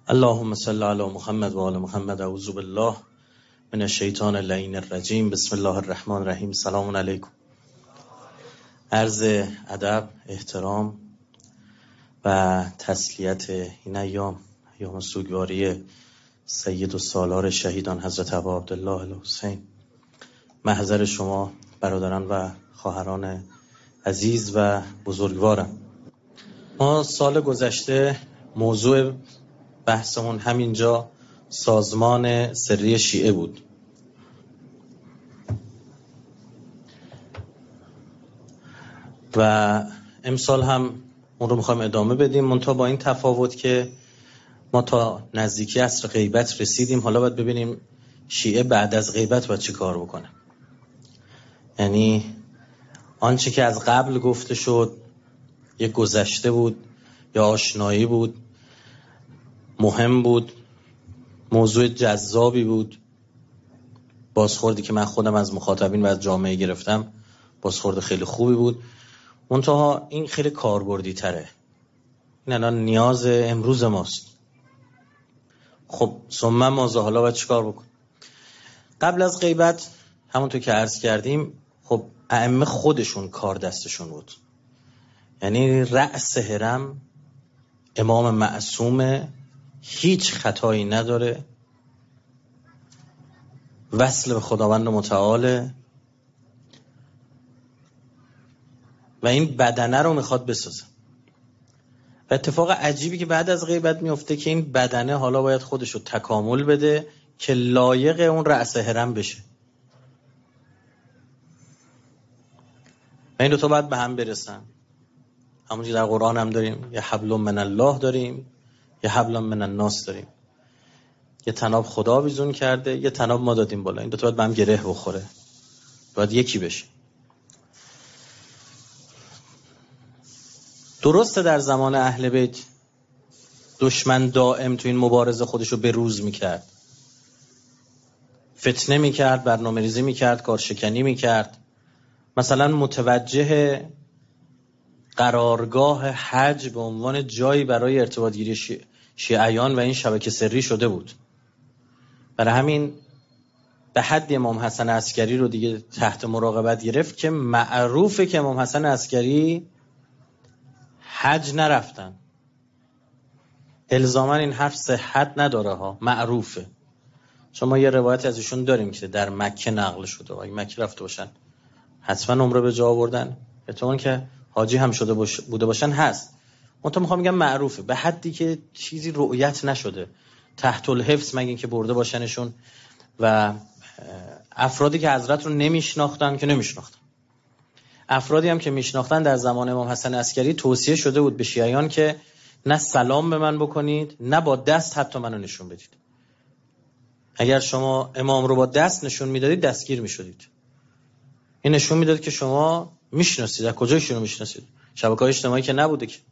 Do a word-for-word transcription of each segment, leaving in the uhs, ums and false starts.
اللهم صل علی محمد و آل محمد. اعوذ بالله من الشیطان اللعین الرجیم. بسم الله الرحمن الرحیم. سلام علیکم. عرض ادب، احترام و تسلیت این ایام، ایام سوگواری سید السالار شهیدان حضرت ابا عبدالله الحسین، محضر شما برادران و خواهران عزیز و بزرگوارم. ما سال گذشته موضوع بحثمون همینجا سازمان سری شیعه بود. و امسال هم اون رو میخوایم ادامه بدیم، منتها با این تفاوت که ما تا نزدیکی عصر غیبت رسیدیم. حالا باید ببینیم شیعه بعد از غیبت باید چی کار بکنه. یعنی آنچه که از قبل گفته شد یک گذشته بود یا آشنایی بود، مهم بود، موضوع جذابی بود، بازخوردی که من خودم از مخاطبین و از جامعه گرفتم بازخورد خیلی خوبی بود. منتها این خیلی کاربردی تره. این الان نیاز امروز ماست. خب ثم ماذا، حالا باید چیکار بکن؟ قبل از غیبت همونطور که عرض کردیم، خب ائمه خودشون کار دستشون بود. یعنی رأس حرم امام معصومه، هیچ خطایی نداره، وصل به خداوند متعاله و این بدنه رو میخواد بسازه. و اتفاق عجیبی که بعد از غیبت میفته که این بدنه حالا باید خودش رو تکامل بده که لایق اون رأس حرم بشه و این دوتا باید به هم برسن. همونجوری در قرآن هم داریم یه حبل من الله داریم، یه حبل من الناس داریم. یه تناب خدا بیزون کرده، یه تناب ما دادیم بالا. این دوتا باید به هم گره بخوره، باید یکی بشه. درسته در زمان اهل بیت دشمن دائم تو این مبارزه خودشو به روز میکرد، فتنه میکرد، برنامه ریزی میکرد، کارشکنی میکرد. مثلا متوجه قرارگاه حج به عنوان جایی برای ارتباط گیری شی... شیعیان و این شبکه سری شده بود. برای همین به حد امام حسن عسکری رو دیگه تحت مراقبت گرفت که معروفه که امام حسن عسکری حج نرفتن. الزاما این حرف صحت نداره ها، معروفه. چون ما یه روایت از ایشون داریم که در مکه نقل شده، اگه مکه رفته باشن حتما عمره به جا آوردن، احتمال که حاجی هم شده باش... بوده باشن هست. منتها میخوام بگم معروفه، به حدی که چیزی رؤیت نشده تحت الحفظ مگه اینکه برده باشنشون. و افرادی که حضرت رو نمیشناختن که نمیشناختن، افرادی هم که میشناختن در زمان امام حسن عسکری توصیه شده بود به شیعیان که نه سلام به من بکنید، نه با دست حتی منو نشون بدید. اگر شما امام رو با دست نشون میدادید دستگیر میشدید. این نشون میداد که شما میشناسید. از کجا ایشونو میشناسید؟ شبکه‌های اجتماعی که نبوده که.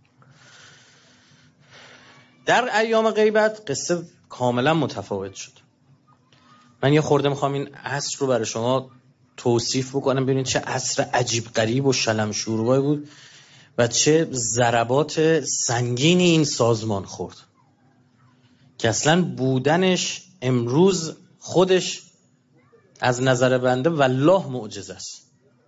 در ایام غیبت قصه کاملا متفاوت شد. من یه خورده میخوام این عصر رو برای شما توصیف بکنم، ببینید چه عصر عجیب غریب و شلم شوربایی بود و چه ضربات سنگینی این سازمان خورد که اصلا بودنش امروز خودش از نظر بنده والله معجزه است.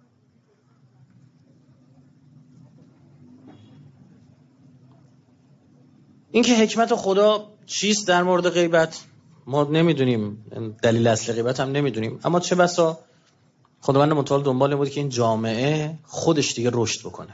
این که حکمت خدا چیست در مورد غیبت ما نمیدونیم، دلیل اصل غیبت هم نمیدونیم، اما چه بسا خداوند متعال دنبال بود که این جامعه خودش دیگه رشد بکنه،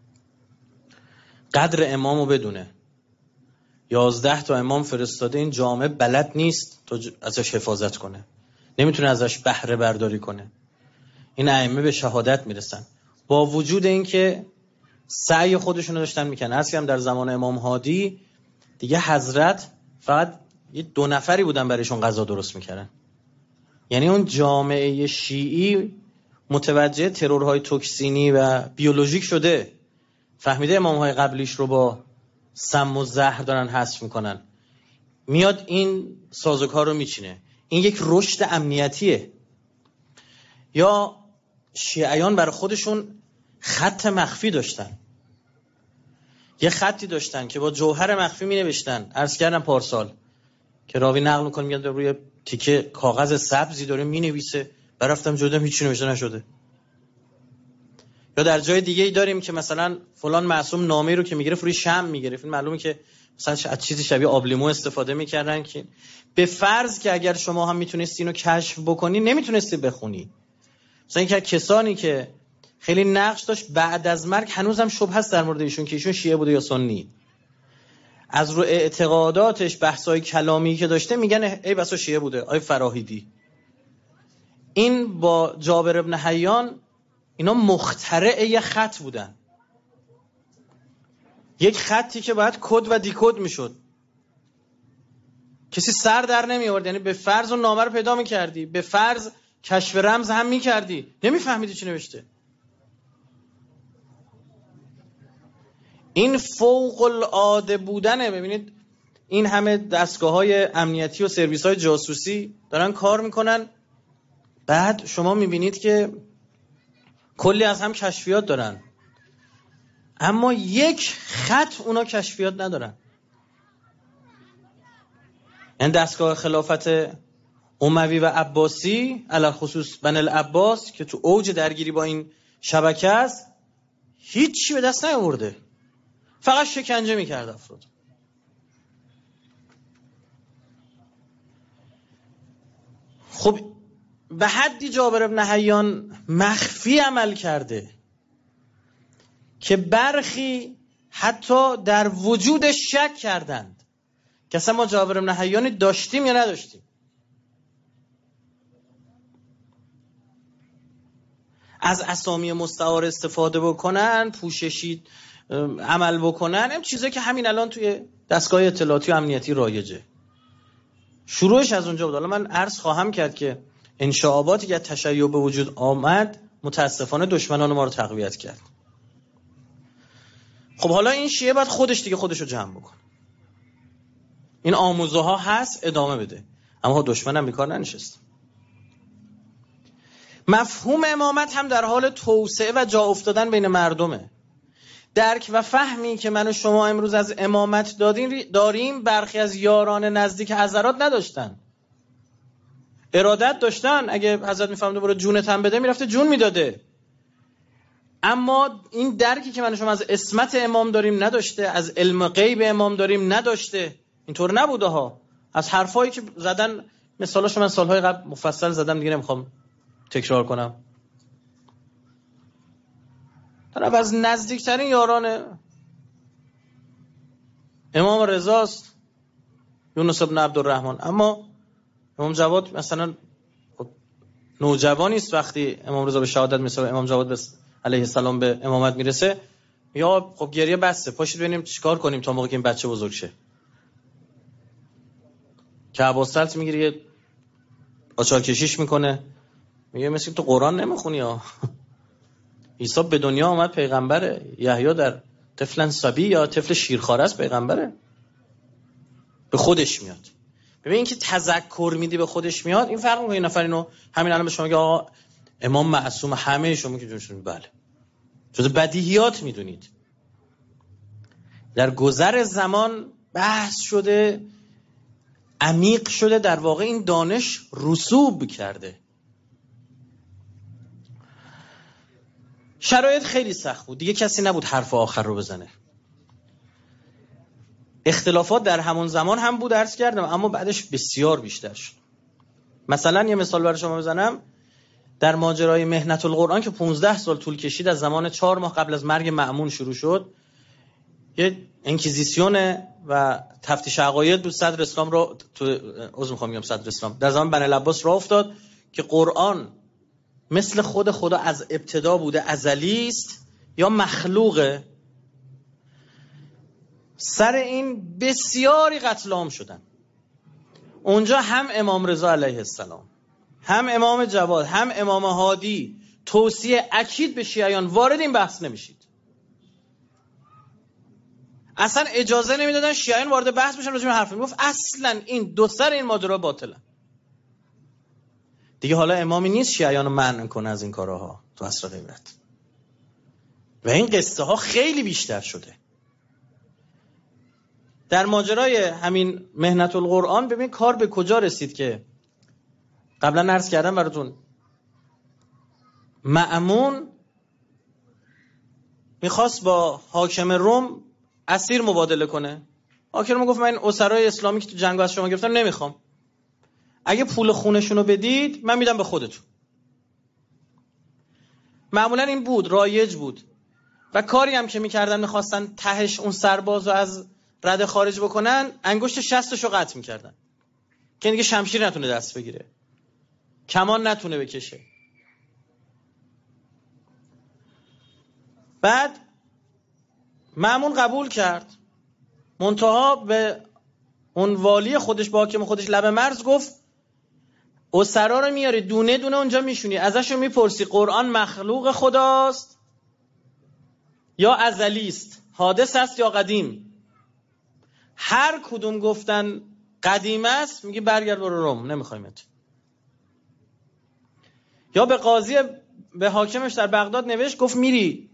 قدر امامو بدونه. یازده تا امام فرستاده، این جامعه بلد نیست تا ازش حفاظت کنه، نمیتونه ازش بهره برداری کنه. این ائمه به شهادت میرسن با وجود اینکه سعی خودشونو داشتن میکنن. اصلا هم در زمان امام هادی دیگه حضرت فقط یه دو نفری بودن برایشون غذا درست میکردن. یعنی اون جامعه شیعی متوجه ترورهای توکسینی و بیولوژیک شده، فهمیده امامهای قبلیش رو با سم و زهر دارن حذف میکنن، میاد این سازوکار رو میچینه. این یک رشد امنیتیه. یا شیعیان برای خودشون خط مخفی داشتن. یه خطی داشتن که با جوهر مخفی می نوشتن، عرض کردم پارسال که راوی نقل میکنه میاد روی تیکه کاغذ سبزی داره می نویسه، برفتم جودم هیچی نوشته نشده. یا در جای دیگه ای داریم که مثلا فلان معصوم نامه رو که میگرفت روی شمع میگرفت، معلومه که مثلا از چیزی شبیه آبلیمو استفاده میکردن که به فرض که اگر شما هم میتونستی اینو کشف بکنی نمیتونستی بخونی. مثلا اینکه کسانی که خیلی نقش داشت بعد از مرگ هنوزم شبهه است در مورد ایشون که ایشون شیعه بوده یا سنی. از رو اعتقاداتش بحث‌های کلامی که داشته میگن ای بسا شیعه بوده. آی فراهیدی این با جابر ابن حیان اینا مخترع یه خط بودن، یک خطی که باید کد و دیکد میشد، کسی سر در نمی آورد. یعنی به فرض اون نامه رو پیدا میکردی، به فرض کشف رمز هم میکردی، نمیفهمیدی چی نوشته. این فوق العاده بودنه. ببینید این همه دستگاه‌های امنیتی و سرویس‌های جاسوسی دارن کار میکنن، بعد شما میبینید که کلی از هم کشفیات دارن، اما یک خط اونا کشفیات ندارن. یعنی دستگاه خلافت اموی و عباسی علی خصوص بن العباس که تو اوج درگیری با این شبکه است هیچی به دست نیاورده، فقط شکنجه میکرد افراد. خب به حدی جابر ابن حیان مخفی عمل کرده که برخی حتی در وجودش شک کردند که اصلا ما جابر ابن حیانی داشتیم یا نداشتیم. از اسامی مستعار استفاده بکنن، پوششی عمل بکنن، این چیزایی که همین الان توی دستگاه اطلاعاتی و امنیتی رایجه. شروعش از اونجا بود. حالا من عرض خواهم کرد که انشعاباتی که تشیع به وجود آمد متاسفانه دشمنان ما رو تقویت کرد. خب حالا این شیعه باید خودش دیگه خودش رو جمع بکن، این آموزه ها هست ادامه بده، اما دشمن هم بیکار ننشست. مفهوم امامت هم در حال توسعه و جا افتادن بین مردمه. درک و فهمی که من و شما امروز از امامت داریم برخی از یاران نزدیک حضرات نداشتن. ارادت داشتن، اگه حضرت میفهمده برو جونت هم بده میرفته جون میداده، اما این درکی که من و شما از اسمت امام داریم نداشته، از علم غیب امام داریم نداشته. اینطور نبوده ها. از حرفایی که زدن مثالاشو من سالهای قبل مفصل زدم دیگه نمیخوام تکرار کنم. طرف از نزدیکترین یاران امام رضاست، یونس ابن عبدالرحمن. اما امام جواد مثلا نوجوانی است وقتی امام رضا به شهادت مثلا امام جواد علیه السلام به امامت میرسه، یا خب گریه بسته، پاشید ببینیم چیکار کنیم تا موقعی که این بچه بزرگ شه. که عباس‌سلط میگیره یه آچار کشیش میکنه، میگه مثل تو قرآن نمیخونی ها. عیسی به دنیا آمد پیغمبره، یحیی در طفلن صبی یا طفل شیرخواره است پیغمبره، به خودش میاد. ببین این که تذکر میدی به خودش میاد، این فرق میکنه. این نفر اینو همین الان به شما میگه آقا امام معصوم، همه شما که جونشون بله جز بدیهیات میدونید. در گذر زمان بحث شده، عمیق شده، در واقع این دانش رسوب کرده. شرایط خیلی سخت بود، دیگه کسی نبود حرف آخر رو بزنه. اختلافات در همون زمان هم بود عرض کردم، اما بعدش بسیار بیشتر شد. مثلا یه مثال برای شما بزنم، در ماجرای محنت القرآن که پانزده سال طول کشید، از زمان چهار ماه قبل از مرگ مأمون شروع شد، یه انکیزیسیون و تفتیش عقاید بود. صدر اسلام رو تو عذر میخوام میگم صدر اسلام در زمان بن العباس راه افتاد که قرآن مثل خود خدا از ابتدا بوده، ازلی است یا مخلوقه. سر این بسیاری قتل عام شدن. اونجا هم امام رضا علیه السلام، هم امام جواد، هم امام هادی توصیه اکید به شیعیان وارد این بحث نمیشید. اصلا اجازه نمیدادن شیعیان وارد بحث بشن راجع به حرف. میگفت اصلا این دو سر این ماجرا باطله. دیگه حالا امامی نیست شیعیان رو منع کنه از این کارها تو عصر غیبت. و این قصه ها خیلی بیشتر شده. در ماجرای همین مهنت القرآن ببین کار به کجا رسید که قبلا عرض کردم براتون. مأمون میخواست با حاکم روم اسیر مبادله کنه. حاکم روم گفت من این اسرای اسلامی که تو جنگ از شما گرفتم نمیخوام، اگه پول خونشون رو بدید من میدم به خودتون. معمولا این بود، رایج بود و کاری هم که میکردن میخواستن تهش اون سرباز رو از رده خارج بکنن، انگشت شستش رو قطع میکردن که دیگه شمشیر نتونه دست بگیره، کمان نتونه بکشه. بعد مأمون قبول کرد، منتها به اون والی خودش با حاکم خودش لب مرز گفت اسرا رو میاری دونه دونه اونجا میشونی، ازشون میپرسی قرآن مخلوق خداست یا ازلی است، حادث است یا قدیم. هر کدوم گفتن قدیم است میگی برگرد برو روم، نمیخوایمت. یا به قاضی به حاکمش در بغداد نوشت، گفت میری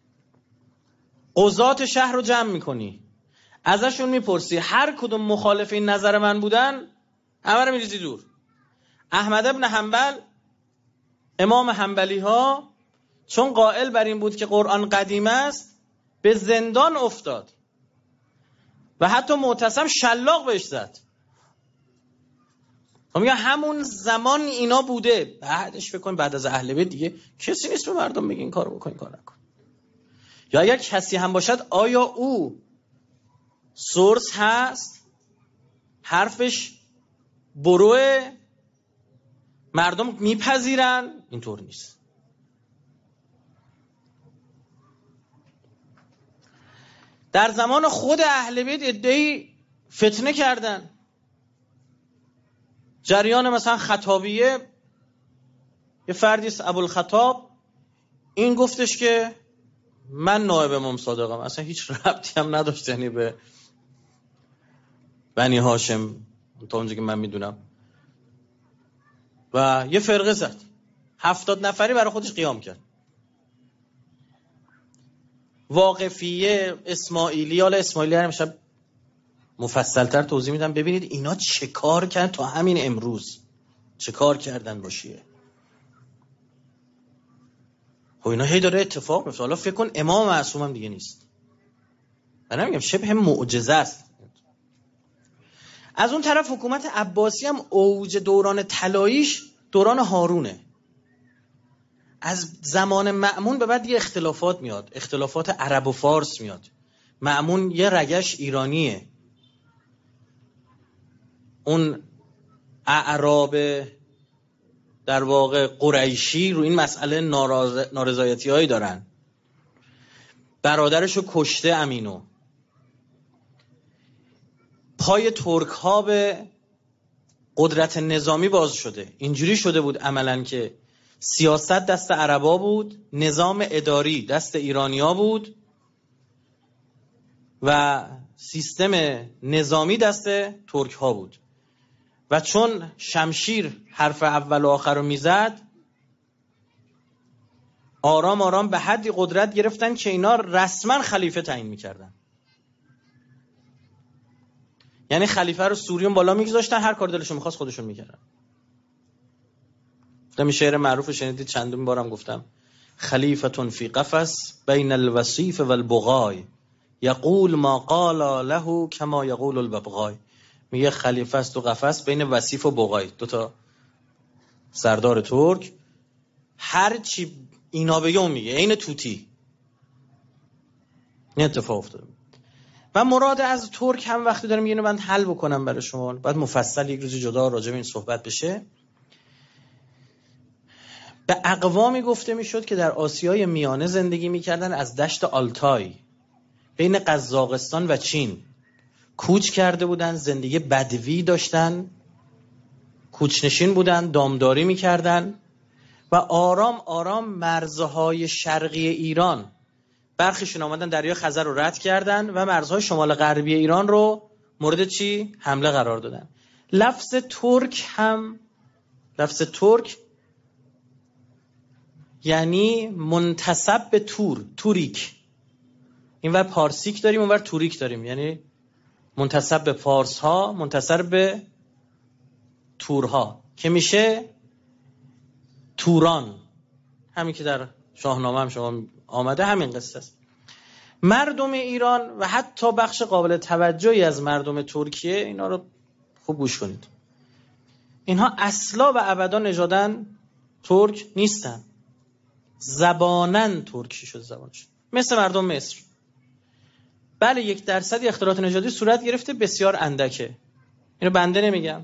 قضات شهر رو جمع میکنی، ازشون میپرسی هر کدوم مخالف این نظر من بودن همه رو میریزی دور. احمد ابن حنبل امام حنبلی ها چون قائل بر این بود که قرآن قدیم است به زندان افتاد و حتی معتصم شلاق بهش زد. خب میگه همون زمان اینا بوده. بعدش فکر کن بعد از اهل بیت دیگه کسی نیست به مردم بگه این کارو بکن این کار نکن. یا اگر کسی هم باشد آیا او سورس هست، حرفش بروه، مردم میپذیرن؟ اینطور نیست. در زمان خود اهل بیت ادعی فتنه کردن. جریان مثلا خطابیه، یه فردی است ابوالخطاب، این گفتش که من نایب امام صادقم، اصلا هیچ ربطی هم نداشت یعنی به بنی هاشم تا اونجا که من میدونم. و یه فرقه زد، هفتاد نفری برای خودش قیام کرد. واقفیه، اسماعیلی، حالا اسماعیلی هم شب مفصلتر توضیح میدم. ببینید اینا چه کار کردن تا همین امروز، چه کار کردن با شیعه. خب اینا هی داره اتفاق میفته. حالا فکر کن امام معصوم هم دیگه نیست. من نمیگم شبه معجزه است. از اون طرف حکومت عباسی هم اوج دوران طلاییش دوران هارونه. از زمان مأمون به بعد یه اختلافات میاد، اختلافات عرب و فارس میاد. مأمون یه رگش ایرانیه، اون اعراب در واقع قریشی رو این مسئله نارضایتی هایی دارن. برادرشو کشته امینو. پای ترک ها به قدرت نظامی باز شده. اینجوری شده بود عملاً که سیاست دست عربا بود، نظام اداری دست ایرانیا بود و سیستم نظامی دست ترک ها بود. و چون شمشیر حرف اول و آخر رو میزد، آرام آرام به حدی قدرت گرفتن که اینا رسما خلیفه تعیین میکردن. یعنی خلیفه رو سوریون بالا میگذاشتن، هر کار دلشون میخواست خودشون میکردن. همین شعر معروف شنیدید، چندین بارم گفتم. خلیفتون فی قفس بین الوصیف والبغای یقول ما قال له کما یقول الببغای. میگه خلیفه است تو قفس بین وصیف و بغای، دو تا سردار ترک، هر چی اینا بگه اون میگه، عین توتی. این اتفاق افتاد. و مراد از ترک هم وقتی دارم اینو من حل بکنم برای شما، بعد مفصل یک روز جدا راجع به این صحبت بشه. به اقوامی گفته میشد که در آسیای میانه زندگی میکردن، از دشت آلتای بین قزاقستان و چین کوچ کرده بودن، زندگی بدوی داشتن، کوچنشین بودن، دامداری میکردن و آرام آرام مرزهای شرقی ایران، برخیشون آمدن دریا خزر رو رد کردن و مرزهای شمال غربی ایران رو مورد چی؟ حمله قرار دادن. لفظ ترک هم، لفظ ترک یعنی منتسب به تور، توریک. اینور پارسیک داریم، اونور توریک داریم، یعنی منتسب به فارس ها، منتسب به تورها که میشه توران، همین که در شاهنامه هم شما آمده همین قصه است. مردم ایران و حتی بخش قابل توجهی از مردم ترکیه، اینا رو خوب گوش کنید، اینها اصلا و ابدا نژادن ترک نیستن، زبانن ترکی شد زبانش، مثل مردم مصر. بله یک درصدی اختلاط نژادی صورت گرفته، بسیار اندکه، اینو بنده نمیگم.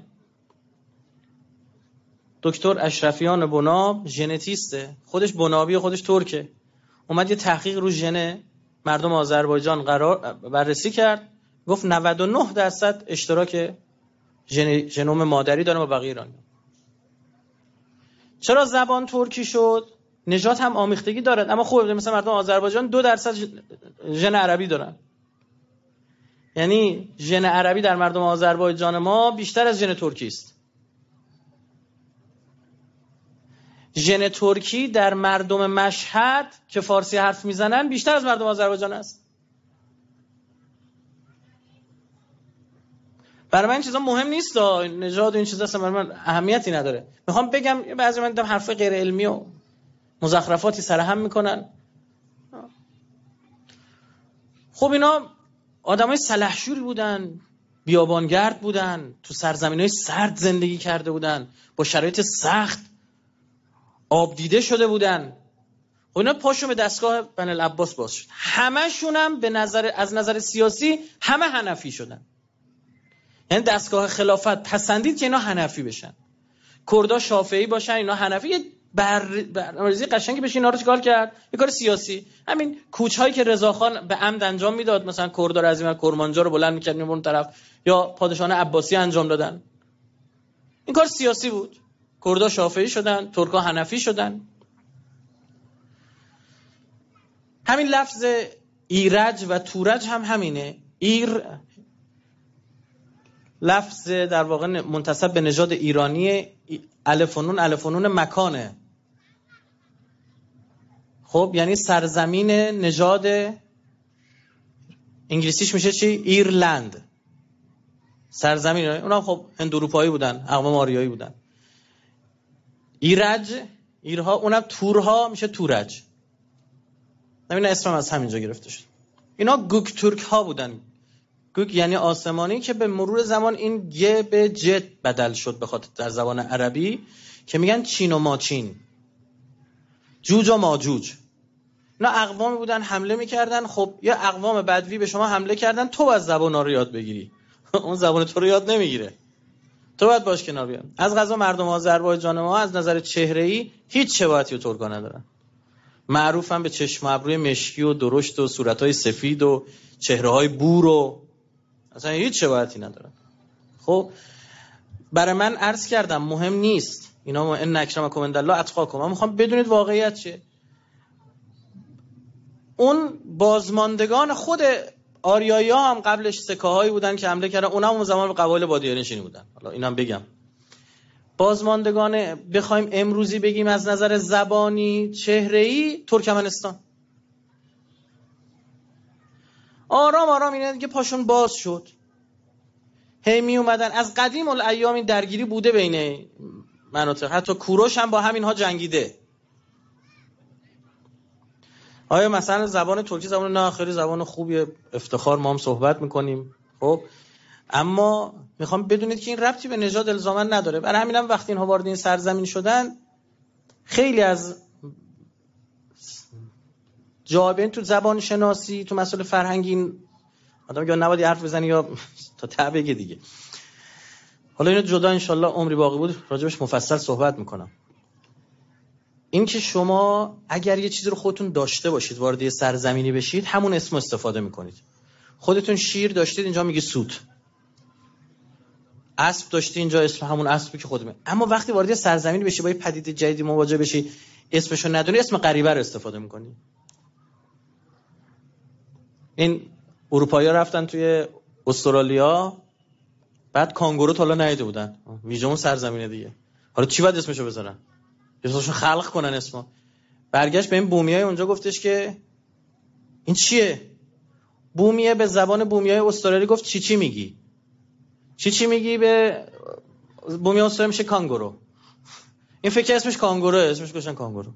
دکتر اشرفیان بناب ژنتیسته، خودش بنابی، خودش ترکه، اومد یه تحقیق رو ژن مردم آذربایجان قرار بررسی کرد، گفت نود و نه درصد اشتراک ژن... ژنوم مادری داره با بقیه ایرانی. چرا زبان ترکی شد؟ نژاد هم آمیختگی دارد، اما خوبه، مثلا مردم آذربایجان دو درصد ژن عربی دارن، یعنی ژن عربی در مردم آذربایجان ما بیشتر از ژن ترکی است. ژن ترکی در مردم مشهد که فارسی حرف میزنن بیشتر از مردم آذربایجان است. برای من این چیزا مهم نیست، نژاد و این چیزا اصلا برای من اهمیتی نداره. میخوام بگم بعضی من دیدم حرف غیر علمی و مزخرفاتی سرهم میکنن. خب اینا آدمای سلحشوری بودن، بیابانگرد بودن، تو سرزمینای سرد زندگی کرده بودن، با شرایط سخت آب دیده شده بودن. و اینا پاشون به دستگاه بن العباس باز شد. همشون هم به نظر از نظر سیاسی همه حنفی شدن. یعنی دستگاه خلافت پسندید که اینا حنفی بشن، کردا شافعی باشن، اینا حنفی. یه بر برنامه‌ریزی قشنگی بشه اینا رو چیکار کرد؟ یه کار سیاسی. همین کوچهایی که رضاخان به عمد انجام میداد، مثلا کردا رو از این کرمانجا رو بلند می‌کرد می‌برد اون طرف، یا پادشاهان عباسی انجام دادن، این کار سیاسی بود. کردا شافعی شدن، ترکا حنفی شدن. همین لفظ ایرج و تورج هم همینه. ایر لفظ در واقع منتسب به نژاد ایرانی، الف و نون الف و نون مکانه. خب یعنی سرزمین نژاد، انگلیسیش میشه چی؟ ایرلند. سرزمین اونا خب هند اروپایی بودن، اقوام آریایی بودن. ایرج، ایرها، اونم تورها میشه تورج. نمیدونم اسمم از همینجا گرفته شد. اینا گوک ترک ها بودن. گوک یعنی آسمانی، که به مرور زمان این گ به ج بدل شد به خاطر در زبان عربی که میگن چین و ماچین، جوج و ماجوج. اینا اقوامی بودن حمله میکردن. خب یه اقوام بدوی به شما حمله کردن، تو باید زبان ها رو یاد بگیری. اون زبان تو رو یاد نمیگیره، تو باید باش کنار بیای. از قضا مردم آذربایجان ما از نظر چهره‌ای هیچ شباهتی و ترکا ندارن. معروفن به چشم ابروی مشکی و درشت و صورت‌های سفید و چهره‌های بور و اصلا هیچ شباهتی ندارن. خب برای من عرض کردم مهم نیست اینا، ما ان اکرمکم عندالله اتقاکم. من میخوام بدونید واقعیت چیه. اون بازماندگان خود آریایی ها هم قبلش سکاهایی بودن که حمله کردن، اونها هم اون زمان به قبایل بادیانشینی بودن. حالا اینم بگم، بازماندگان بخوایم امروزی بگیم از نظر زبانی چهره‌ای، ترکمنستان. آرام آرام اینا دیگه پاشون باز شد، هی می اومدن. از قدیم الایام این درگیری بوده بین مناطق، حتی کوروش هم با همینها جنگیده. آیا مثلا زبان ترکی زبان نه آخری زبان خوبیه، افتخار، ما هم صحبت میکنیم. خب اما میخوام بدونید که این ربطی به نژاد الزاما نداره. برای همینم وقتی اینها وارد این سرزمین شدن، خیلی از جوابین تو زبان شناسی، تو مسائل فرهنگی، آدم یا نباید حرف بزنی یا تا ته بگه دیگه. حالا اینو جدا انشالله عمری باقی بود راجبش مفصل صحبت میکنم. این که شما اگر یه چیزی رو خودتون داشته باشید، وارد یه سرزمینی بشید، همون اسم استفاده میکنید. خودتون شیر داشتید، اینجا میگی سوت. اسب داشتی، اینجا اسم همون اسبی که خودت. اما وقتی وارد یه سرزمینی بشی، با یه پدیده جدیدی مواجه بشی، اسمشو ندونی، اسم غریبه رو استفاده میکنی. این اروپایی‌ها رفتن توی استرالیا، بعد کانگورو تا حالا ندیده بودن، ویژه اون سرزمینه دیگه. حالا چی باید اسمشو بذارن؟ اسمشو خلق کنن اسمو. برگشت به این بومیای اونجا گفتش که این چیه؟ بومیه به زبان بومیای استرالیا گفت چی چی میگی؟ چی چی میگی به بومی استرالیا میشه کانگورو. این فکر اسمش کانگوروه، اسمش گوشن کانگورو.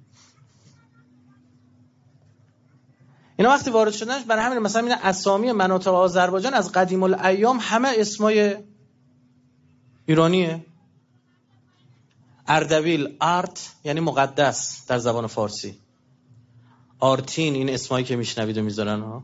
اینا وقتی وارد شدنش برای همین مثلا این اسامی مناطق آذربایجان از قدیم الایام همه اسمای ایرانیه. اردبیل، آرت یعنی مقدس در زبان فارسی. آرتین این اسمایی که میشنوید و میذارن ها.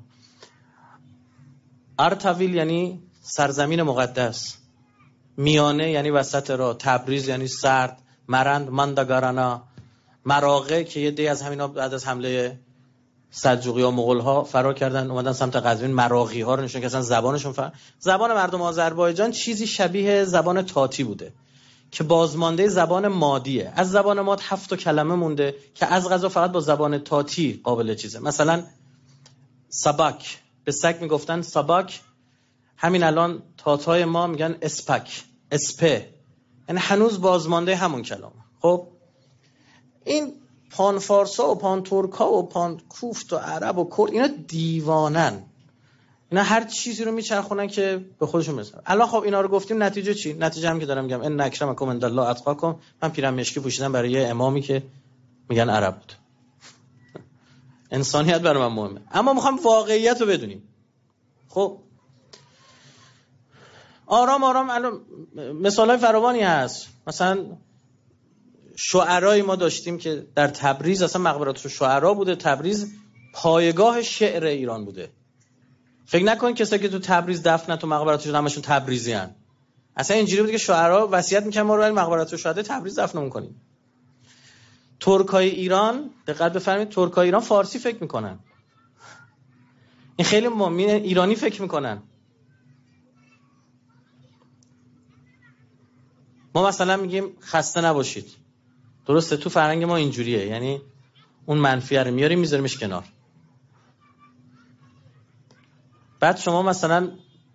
ارتویل یعنی سرزمین مقدس. میانه یعنی وسط راه. تبریز یعنی سرد. مرند، ماندگارانا، مراغه که یه دی از همینا بعد از حمله سلجوقی ها مغول ها فرار کردن اومدن سمت قزوین، مراغی ها رو نشون که اصلا زبانشون فر... زبان مردم آذربایجان چیزی شبیه زبان تاتی بوده که بازمانده زبان مادیه. از زبان ماد هفت تا کلمه مونده که از قضا فقط با زبان تاتی قابل چیزه. مثلا سباک، به سگ میگفتن سباک، همین الان تاتای ما میگن اسپک، اسپه، یعنی هنوز بازمانده همون کلمه. خب این پان فارسا و پان ترکا و پان کوفت و عرب و کرد اینا دیوانن، اینا هر چیزی رو میچرخونن که به خودشون برسن. الان خب اینا رو گفتیم، نتیجه چی؟ نتیجه هم که دارم میگم ان اکرمکم عند الله اتقاکم. من پیرم مشکی پوشیدم برای یه امامی که میگن عرب بود. انسانیت برای من مهمه، اما میخوام واقعیت رو بدونیم. خب آرام آرام الان مثالای فراوانی هست. مثلا شعرای ما داشتیم که در تبریز اصلا مقبرات شعرا بوده. تبریز پایگاه شعر ایران بوده. فکر نکن کسایی که تو تبریز دفن تو مقبراتشون همشون تبریزیان. اصلا اینجوری بود که شعرا وصیت میکنن ما رو برای مقبرات شهدا تبریز دفنمون کنیم. ترکای ایران، دقت بفرمایید، ترکای ایران فارسی فکر میکنن. این خیلی مؤمن ایرانی فکر میکنن. ما مثلا میگیم خسته نباشید. درسته تو فرهنگ ما اینجوریه، یعنی اون منفی رو میاریم میذاریمش کنار. بعد شما مثلا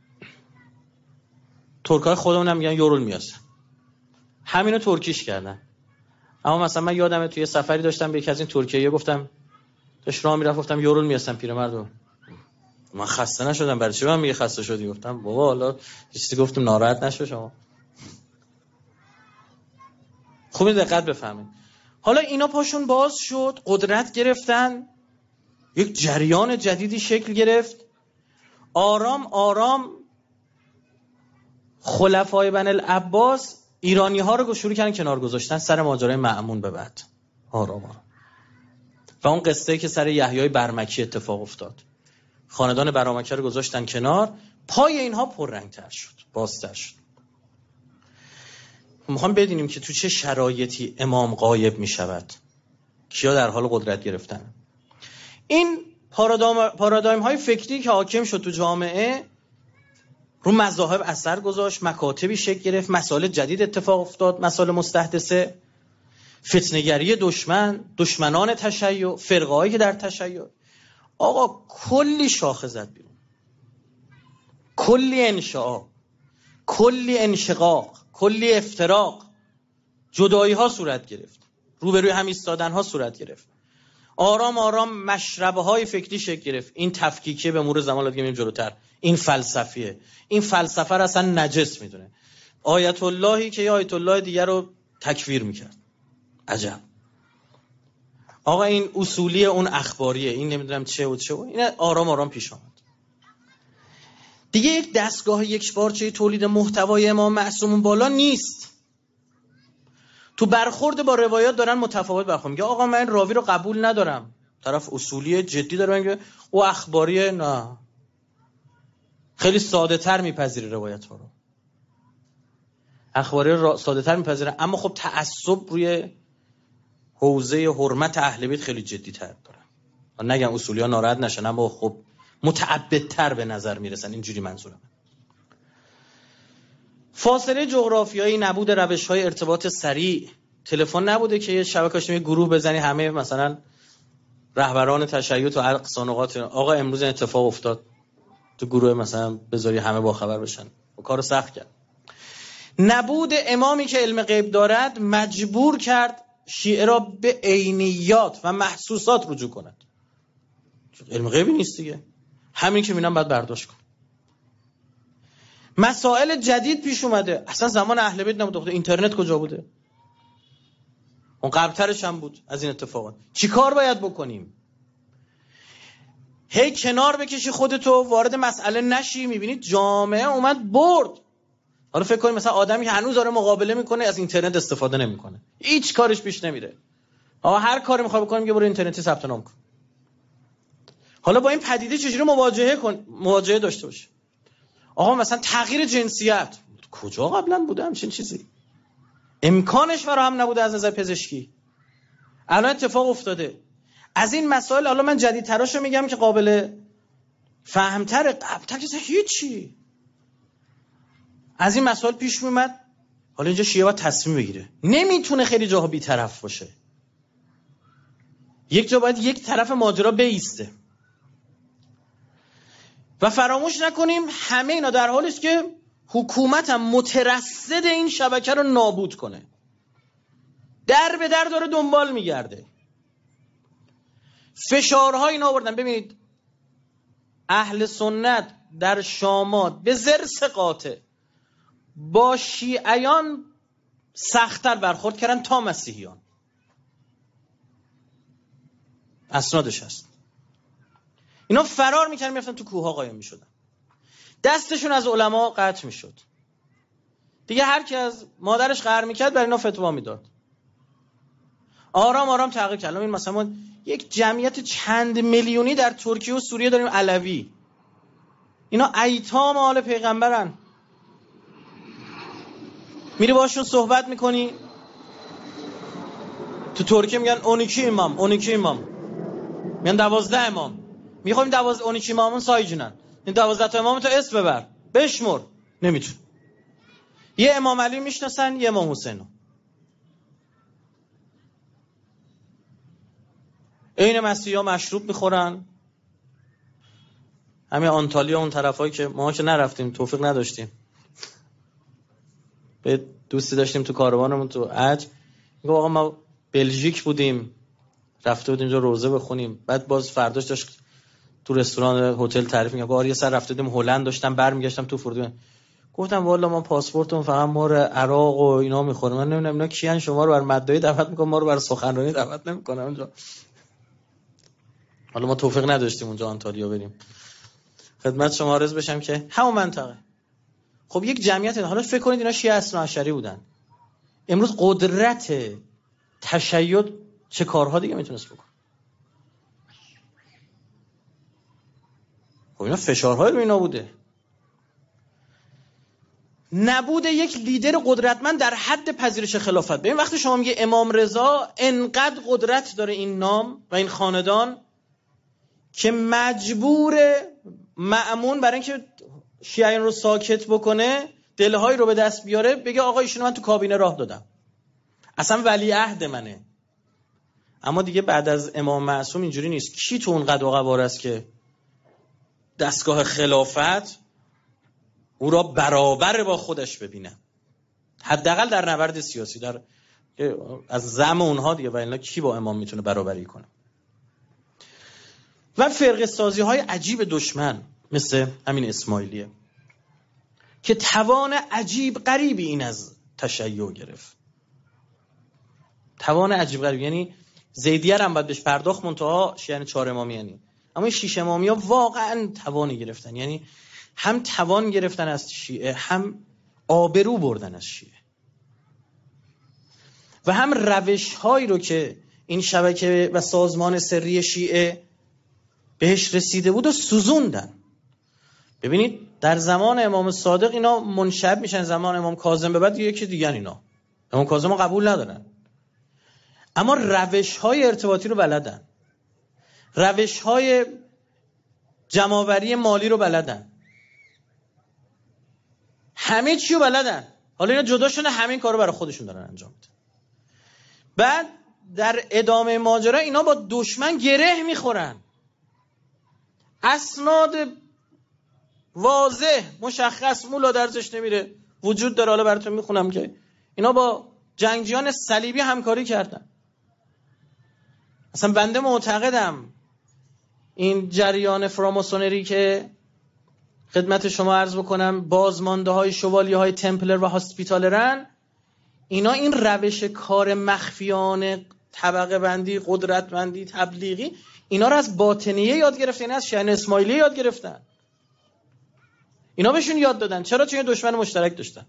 ترکای خودمون هم میگن یورول میاسه، همینو ترکیش کردن. اما مثلا من یادمه توی سفری داشتم به یکی از این ترکیه‌ای گفتم، داشت راه میرفت، گفتم یورول میاسم پیرمردو. من خسته نشدم، برای چی من میگه خسته شدی؟ گفتم بابا حالا چیزی گفتم ناراحت نشو شما. خوب دقت بفهمید. حالا اینا پاشون باز شد، قدرت گرفتن، یک جریان جدیدی شکل گرفت. آرام آرام خلفای بنی العباس ایرانی ها رو شروع کردن کنار گذاشتن سر ماجرای مأمون. به بعد آرام آرام و اون قصه که سر یحیای برمکی اتفاق افتاد، خاندان برمکی رو گذاشتن کنار، پای اینها پررنگ‌تر شد، بازتر شد. میخوام بدونیم که تو چه شرایطی امام غایب میشود، کیا در حال قدرت گرفتن. این پارادایم پارادایم های فکری که حاکم شد تو جامعه رو مذاهب اثر گذاشت، مکاتبی شکل گرفت، مسائل جدید اتفاق افتاد، مسائل مستحدثه، فتنه‌گری دشمن، دشمنان تشیع، فرقه‌هایی که در تشیع. آقا کلی شاخه زد بیرون، کلی انشعاب، کلی انشقاق، کلی افتراق، جدایی ها صورت گرفت، روبروی هم ایستادن ها صورت گرفت. آرام آرام مشربه های فکری شکل گرفت. این تفکیکه به مرور زمان دیگه میریم جلوتر، این فلسفیه. این فلسفه رو اصلا نجس میدونه. آیت اللهی که یا آیت الله دیگر رو تکفیر میکرد. عجب. آقا این اصولیه، اون اخباریه، این نمیدونم چه و چه و این آرام آرام پیش آمد. دیگه یک دستگاه یکبارچه تولید محتوای امام معصوم بالا نیست. تو برخورد با روایات دارن متفاوت برخورد. میگه آقا من راوی رو قبول ندارم، طرف اصولی جدی داره میگه او اخباریه، نه خیلی ساده تر میپذیره روایت ها رو، اخباری رو ساده تر میپذیره، اما خب تعصب روی حوزه حرمت اهل بیت خیلی جدی تر دارن. نگم اصولی ها ناراحت نشن، اما خب متعبدتر به نظر میرسن. اینجوری منظورم. فاصله جغرافیایی، نبود روش‌های ارتباط سریع، تلفن نبوده که یه شبکه‌اش یه گروه بزنی همه مثلا رهبران تشیع تو اقصا نقاط آقا امروز اتفاق افتاد تو گروه مثلا بذاری همه با خبر بشن، و کارو سخت کرد. نبود امامی که علم غیب دارد مجبور کرد شیعه را به عینیات و محسوسات رجوع کند. علم غیبی نیست دیگه. همین که میبینم باید برداشت کن. مسائل جدید پیش اومده، اصلا زمان اهل بیت نبود. اینترنت کجا بوده؟ اون قبلترش هم بود از این اتفاقات. چی کار باید بکنیم؟ هی کنار بکشی خودتو، وارد مسئله نشی. میبینید جامعه اومد برد. حالا فکر کنید مثلا آدمی که هنوز داره مقابله میکنه از اینترنت استفاده نمیکنه، هیچ کارش پیش نمیره. آقا هر کاری میخوای بکنیم که برو اینترنتی ثبت نام کن. حالا با این پدیده چجوری مواجهه کن مواجهه داشته باشه؟ آقا مثلا تغییر جنسیت کجا قبلا بوده همچین چیزی؟ امکانش فراهم نبوده از نظر پزشکی. الان اتفاق افتاده. از این مسائل حالا من جدیدتراشو میگم که قابل فهمتره. قبل‌تر که هیچی از این مسائل پیش میومد. حالا اینجا شیعه باید تصمیم بگیره. نمیتونه خیلی جاها بی‌طرف باشه. یک جا باید یک طرف ماجرا بایسته. و فراموش نکنیم همه اینا در حالی است که حکومت هم مترصد این شبکه رو نابود کنه. در به در داره دنبال میگرده. فشارها اینا آوردن. ببینید اهل سنت در شامات به ضرس قاطع با شیعیان سخت‌تر برخورد کردن تا مسیحیان. اسنادش هست. اینا فرار میکردن میرفتن تو کوه ها قایم میشدن. دستشون از علما قطع میشد. دیگه هر کی از مادرش قهر میکرد بر اینا فتوا میداد. آرام آرام تغییر کردن. این مثلا ما یک جمعیت چند میلیونی در ترکیه و سوریه داریم علوی. اینا ایتام آل پیغمبرن. میری باشون صحبت میکنی تو ترکیه میگن اونیکی امام اونیکی امام، میگن دوازده امام. میخوایم دوازده اونیکی امامون سایجونن. این دوازده تا امام تو اسم ببر بشمر، نمیتون. یه امام علی میشناسن، یه امام حسینو. این مسیحا مشروب میخورن. همین آنتالیا اون طرفایی که ما که نرفتیم توفیق نداشتیم. به دوستی داشتیم تو کاروانمون تو عج، میگه آقا ما بلژیک بودیم رفته بودیم اونجا روزه بخونیم، بعد باز فرداش داشت تو رستوران هتل تعریف میگه آقا یه سر رفته بودیم هلند داشتم برمیگشتم تو فرودگاه گفتم والا ما پاسپورتمون فقط مار عراق و اینا میخوره، من نمیدونم اینا کیان شما رو بر مدعی دعوت میکنن ما رو بر سخنرانی دعوت نمیکنن اونجا. حالا ما توفیق نداشتیم اونجا آنتالیا بریم. خدمت شما عرض بشم که همون منطقه خب یک جمعیت، حالا فکر کنید اینا شیعه اثنا عشری بودن. امروز قدرت تشیع چه کارها دیگه میتونست بکنه؟ خب اینا فشارهای رو اینا بوده. نبود یک لیدر قدرتمند در حد پذیرش خلافت. ببین وقتی شما میگه امام رضا انقدر قدرت داره این نام و این خاندان که مجبور مأمون برای اینکه شیعیان رو ساکت بکنه دلهای رو به دست بیاره بگه آقا ایشونو من تو کابینه راه دادم، اصلا ولی عهد منه. اما دیگه بعد از امام معصوم اینجوری نیست. کی تو اون قد و قواره است که دستگاه خلافت او را برابر با خودش ببینه؟ حداقل در نبرد سیاسی، در از زعم اونها دیگه، و الا کی با امام میتونه برابری کنه؟ و فرقه سازی های عجیب دشمن مثل همین اسماعیلیه که توان عجیب غریبی این از تشیع گرفت. توان عجیب غریب، یعنی زیدیه هم باید بهش پرداخت منتها یعنی چهار امامی، یعنی اما این شش امامی ها واقعا توانی گرفتن. یعنی هم توان گرفتن از شیعه، هم آبرو بردن از شیعه، و هم روش هایی رو که این شبکه و سازمان سری شیعه بهش رسیده بود و سوزوندن. ببینید در زمان امام صادق اینا منشعب میشن، زمان امام کاظم به بعد یکی دیگر اینا امام کاظم رو قبول ندارن، اما روش های ارتباطی رو بلدن، روش های جمع‌آوری مالی رو بلدن، همه چی رو بلدن. حالا اینا جدا شده همین کارو برای خودشون دارن انجام میدن. بعد در ادامه ماجرا اینا با دشمن گره میخورن. اسناد واضح مشخص مولا درزش نمیره وجود داره. حالا براتون میخونم که اینا با جنگجویان صلیبی همکاری کردن. اصلا بنده معتقدم این جریان فراماسونری که خدمت شما عرض بکنم بازمانده های شوالیه های تمپلر و هاسپیتالرن، اینا این روش کار مخفیانه، طبقه بندی، قدرت بندی، تبلیغی، اینا رو از باطنیه یاد گرفتن، اینا از شیعیان اسماعیلیه یاد گرفتن. اینا بهشون یاد دادن. چرا؟ چون دشمن مشترک داشتن.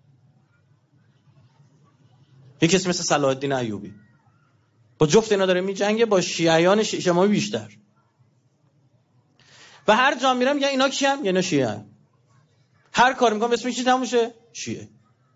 یکی کسی مثل صلاح الدین ایوبی با جفت اینا داره میجنگه، با شیعیان شیعه بیشتر. و هر جا میرم میگن اینا کیان؟ اینا شیعه. هر کار میکنم اسمش چی تموم شه؟ شیعه.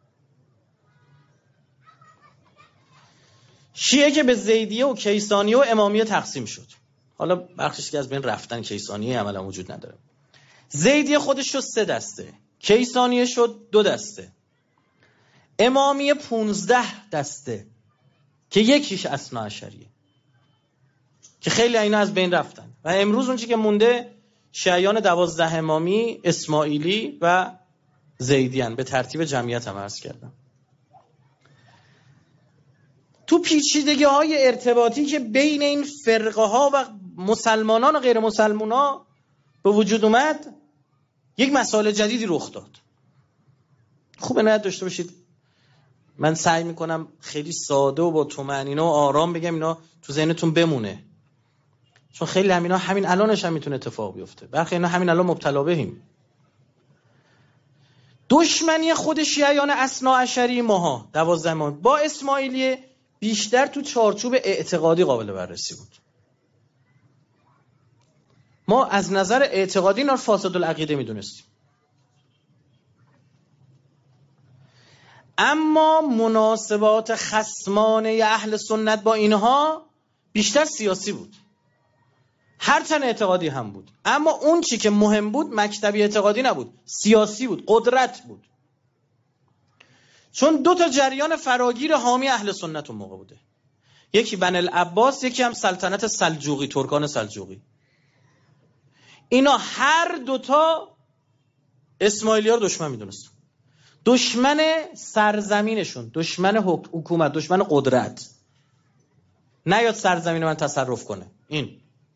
شیعه که به زیدیه و کیسانیه و امامیه تقسیم شد. حالا بخشش که از بین رفتن، کیسانیه عملا وجود نداره. زیدیه خودش شد سه دسته، کیسانیه شد دو دسته، امامیه پونزده دسته که یکیش اثنا عشریه که خیلی اینا از بین رفتن و امروز اون چی که مونده شیعیان دوازده امامی، اسماعیلی و زیدیان به ترتیب جمعیت هم عرض کردم. تو پیچیدگی های ارتباطی که بین این فرقه ها و مسلمانان و غیر مسلمان ها به وجود اومد، یک مسائل جدیدی رخ داد. خوب عنایت داشته باشید، من سعی میکنم خیلی ساده و با طمأنینه و آرام بگم اینا تو ذهنتون بمونه، چون خیلی همینا همین الانش هم میتونه اتفاق بیفته. برخی اینا همین الان مبتلا بهیم. دشمنی خود شیعیان اثنا عشری ماها دوازده ماه با اسماعیلیه بیشتر تو چارچوب اعتقادی قابل بررسی بود. ما از نظر اعتقادی اینا رو فاسد العقیده میدونستیم، اما مناسبات خصمانه اهل سنت با اینها بیشتر سیاسی بود. هر تن اعتقادی هم بود، اما اون چی که مهم بود مکتبی اعتقادی نبود، سیاسی بود، قدرت بود. چون دو تا جریان فراگیر حامی اهل سنت اون موقع بوده، یکی بنی العباس، یکی هم سلطنت سلجوقی، ترکان سلجوقی. اینا هر دوتا اسماعیلی ها رو دشمن میدونستن، دشمن سرزمینشون، دشمن حکومت، دشمن قدرت. نیاد سرزمین من تصرف کنه. این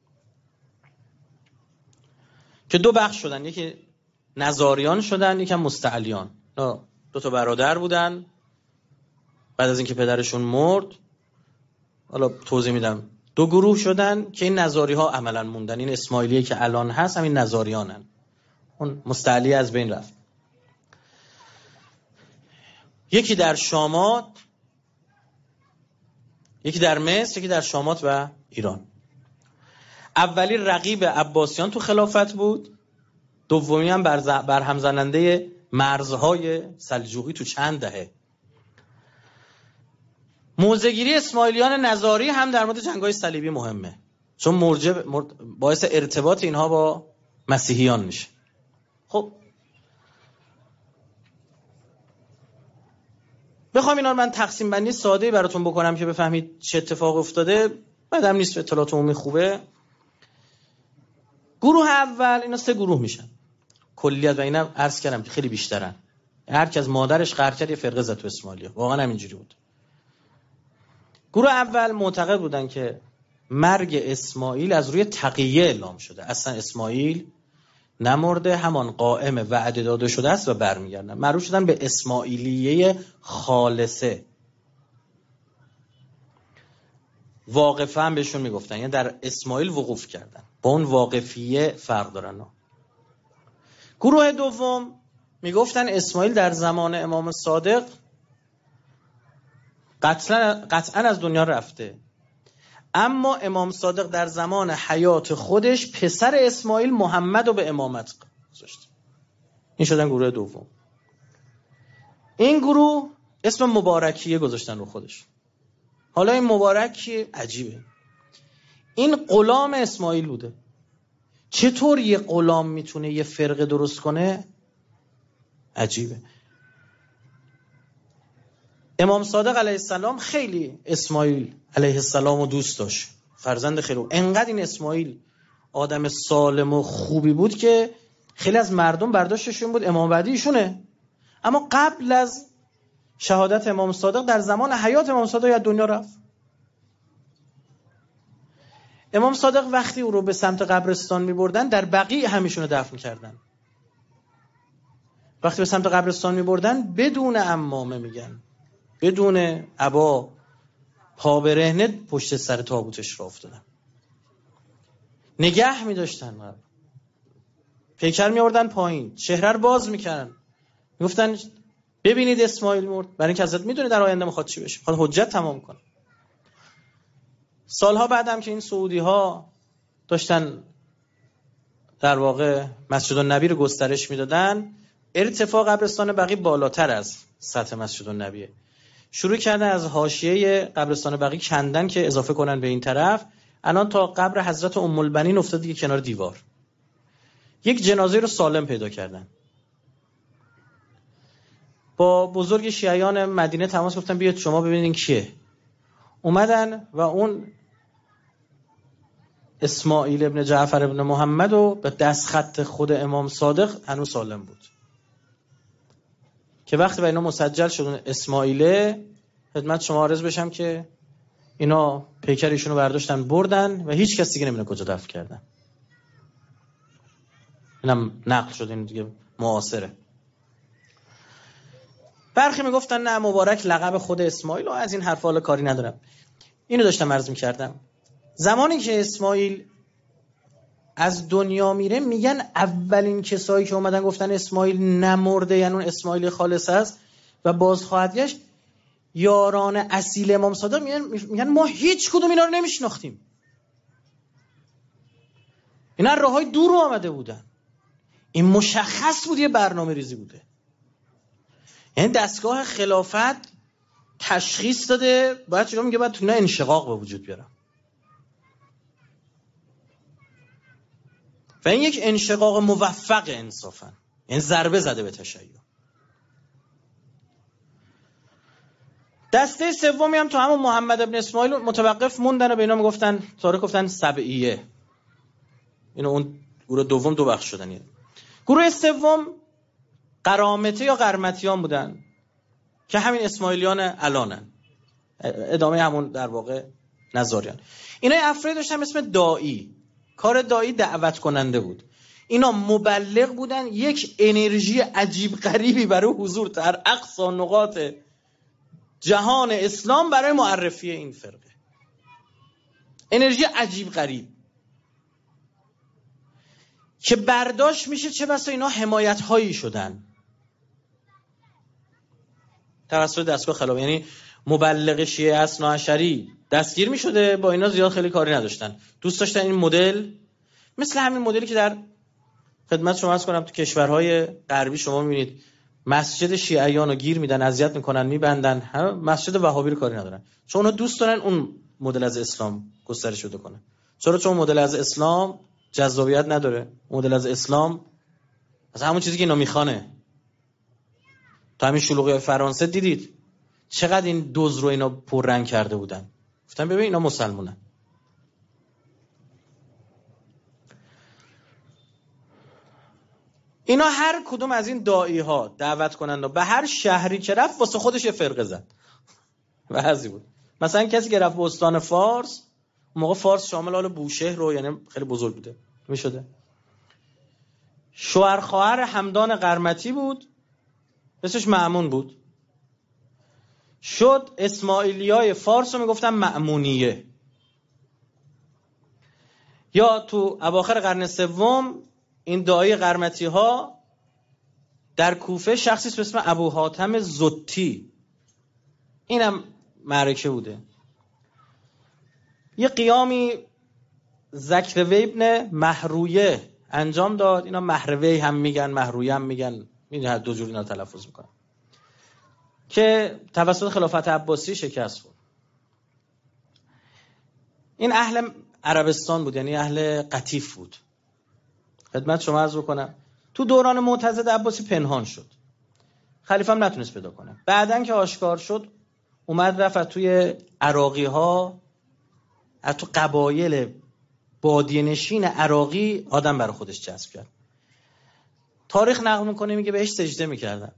که دو بخش شدن، یکی نزاریان شدن، یکی هم مستعلیان. دو تا برادر بودن، بعد از اینکه پدرشون مرد، حالا توضیح میدم، دو گروه شدن که این نزاری ها عملا موندن. این اسماعیلیه که الان هست همین نزاریانن، اون مستعلی از بین رفت. یکی در شامات، یکی در مصر، یکی در شامات و ایران. اولی رقیب عباسیان تو خلافت بود، دومی هم بر, بر همزننده مرزهای سلجوقی تو چند دهه. موضع‌گیری اسماعیلیان نزاری هم در مورد جنگ‌های صلیبی مهمه، چون مرجع باعث ارتباط اینها با مسیحیان میشه. خب بخوام اینا رو من تقسیم بندی ساده‌ای براتون بکنم که بفهمید چه اتفاق افتاده، بعدم نیست اطلاعات عمومی خوبه. گروه اول، اینا سه گروه میشن کلیت و اینا عرض کردم که خیلی بیشترن. هر کی از مادرش قهر کرد یه فرقه زد تو اسماعیلیه، واقعا همینجوری بود. گروه اول معتقد بودن که مرگ اسماعیل از روی تقیه اعلام شده، اصلا اسماعیل نمرده، همان قائم وعده داده شده است و برمیگردن. معروف شدن به اسماعیلیه خالصه، واقفه هم بهشون میگفتن، یعنی در اسماعیل وقوف کردن، با اون واقفیه فرق دارن. گروه دوم میگفتن اسماعیل در زمان امام صادق قطعا قطعا از دنیا رفته، اما امام صادق در زمان حیات خودش پسر اسماعیل محمد رو به امامت گذاشت. این شدن گروه دوم. این گروه اسم مبارکیه گذاشتن رو خودش. حالا این مبارکی عجیبه، این غلام اسماعیل بوده. چطور یه غلام میتونه یه فرقه درست کنه؟ عجیبه. امام صادق علیه السلام خیلی اسماعیل علیه السلام رو دوست داشت، فرزند خیلی. انقدر این اسماعیل آدم سالم و خوبی بود که خیلی از مردم برداشتشون بود امام بعدی ایشونه. اما قبل از شهادت امام صادق در زمان حیات امام صادق از دنیا رفت. امام صادق وقتی او رو به سمت قبرستان می بردن در بقیع همیشون رو دفن کردن. وقتی به سمت قبرستان می بردن بدون عمامه میگن، بدون عبا، پا برهنه پشت سر تابوتش را افتادن، نگه می داشتن، پیکر می آوردن پایین، چهره رو باز میکردن، میگفتن ببینید اسماعیل مرد، برای اینکه حضرت میدونه در آینده میخواد چی بشه، میخواد حجت تمام کنه. سالها بعدم که این سعودی ها داشتن در واقع مسجد النبی رو گسترش میدادن، ارتفاع قبرستان بقیع بالاتر از سطح مسجد النبیه، شروع کردن از حاشیه قبرستان بقیع کندن که اضافه کنن به این طرف. الان تا قبر حضرت ام البنین افتاد دیگه کنار دیوار. یک جنازه رو سالم پیدا کردن. با بزرگ شیعیان مدینه تماس گفتن بیاید شما ببینید این کیه. اومدن و اون اسماعیل ابن جعفر ابن محمد و به دست خط خود امام صادق هنوز سالم بود، که وقتی به اینا مسجل شد اسماعیله، خدمت شما عرض بشم که اینا پیکر ایشونو برداشتن بردن و هیچ کس دیگه نمیدونه کجا دفن کردن. اینم نقل شد، این دیگه معاصره. برخی میگفتن نه مبارک لقب خود اسماعیل و از این حرفا حالا کاری ندارم. اینو داشتم عرض میکردم، زمانی که اسماعیل از دنیا میره میگن اولین کسایی که اومدن گفتن اسماعیل نمرده، یعنی اون اسماعیل خالص است و باز خواهد گشت، یاران اصیل امام صادق میگن, میگن ما هیچ کدوم اینا رو نمیشناختیم، اینا راههای دور آمده بودن، این مشخص بود یه برنامه ریزی بوده. یعنی دستگاه خلافت تشخیص داده باید چیکار میگه، باید تو اینا انشقاق به وجود بیارم و این یک انشقاق موفق انصافا، یعنی ضربه زده به تشیع. دسته سومی هم تو همون محمد ابن اسماعیل متوقف موندن و به اینا میگفتن تاریخ گفتن سبعیه. اینو اون گروه دوم دو بخش شدن. یعنی گروه سوم قرامته یا قرمتیان بودن که همین اسماعیلیان الانن، ادامه همون در واقع نظاریان. اینا افرادی داشتن اسم داعی، کار داعی دعوت کننده بود. اینا مبلغ بودن، یک انرژی عجیب غریبی برای حضور در اقصی نقاط جهان اسلام برای معرفی این فرقه، انرژی عجیب غریب که برداشت میشه چه بسا اینا حمایت هایی شدن توسط دستگاه خلافت. یعنی مبلغ شیعه اثنا عشری دستگیر میشده، با اینا زیاد خیلی کاری نداشتن، دوست داشتن این مدل مثل همین مدلی که در خدمت شما عرض کنم تو کشورهای غربی شما میبینید مسجد شیعیان رو گیر میدن، اذیت میکنن، میبندن، هم مسجد وهابی رو کاری ندارن، چون اونا دوست دارن اون مدل از اسلام گسترش پیدا کنه. چرا؟ چون مدل از اسلام جذابیت نداره، مدل از اسلام از همون چیزی که اینا میخوانه. تو همین شلوغی فرانسه دیدید چقدر این دوز رو اینا پررنگ کرده بودن، گفتن ببین اینا مسلمونن. اینا هر کدوم از این داعی ها دعوت کنند به هر شهری که رفت واسه خودش یه فرقه زد و هزی بود. مثلا کسی که رفت به استان فارس، اون موقع فارس شامل حال بوشهر رو، یعنی خیلی بزرگ بوده، میشده شوهر خواهر همدان قرمتی بود، اسمش مأمون بود، شد اسماعیلیای فارس رو میگفتن مأمونیه. یا تو اواخر قرن سوم این داعی قرمتی ها در کوفه شخصی به اسم ابو حاتم زتی، اینم معرکه بوده. یه قیامی زکروی ابن محرویه انجام داد، اینا محروی هم میگن محرویه هم میگن، این هر دو جور اینا تلفظ میکنن، که توسط خلافت عباسی شکست بود. این اهل عربستان بود، یعنی اهل قطیف بود. خدمت شما عرض بکنم تو دوران معتضد عباسی پنهان شد، خلیفه هم نتونست پیدا کنه. بعدن که آشکار شد اومد رفت توی عراقی ها، از تو قبایل بادیه نشین عراقی آدم برای خودش جذب کرد. تاریخ نقل میکنه میگه بهش سجده میکردن،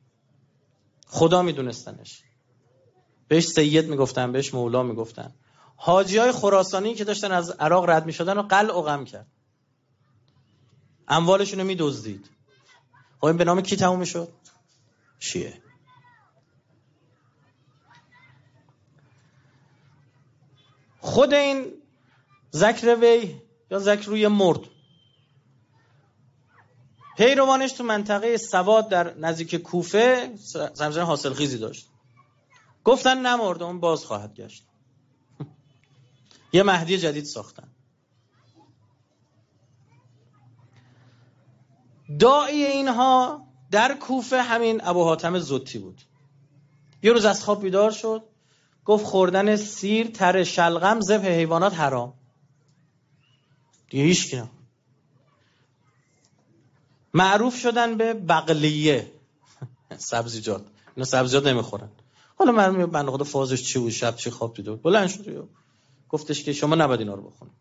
خدا میدونستنش، بهش سید میگفتن، بهش مولا میگفتن. حاجیای خراسانی که داشتن از عراق رد می‌شدن و قلع و قم کرد، اموالشون رو می‌دزدید. خب این به نام کی تموم می‌شد؟ شیعه. خود این ذکر وی یا ذکر روی مرد، پیروانش تو منطقه سواد در نزدیک کوفه زمزمه حاصل خیزی داشت. گفتن نمرده، اون باز خواهد گشت. یه مهدی جدید ساختن. داعی اینها در کوفه همین ابو حاتم زوتی بود. یه روز از خواب بیدار شد، گفت خوردن سیر، تر، شلغم، ذبح حیوانات حرام. دیگه هیچ کی نه. معروف شدن به بقلیه، سبزیجات. اینا سبزیجات نمیخورن. حالا من بنده خدا فازش چی بود، شب چی خواب دیده بود، بلند شد گفتش که شما نباید اینا رو بخونید.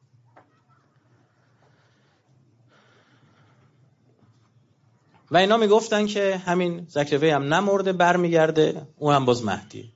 و اینا میگفتن که همین زکریا هم نمرده، برمیگرده، اون هم باز مهدیه.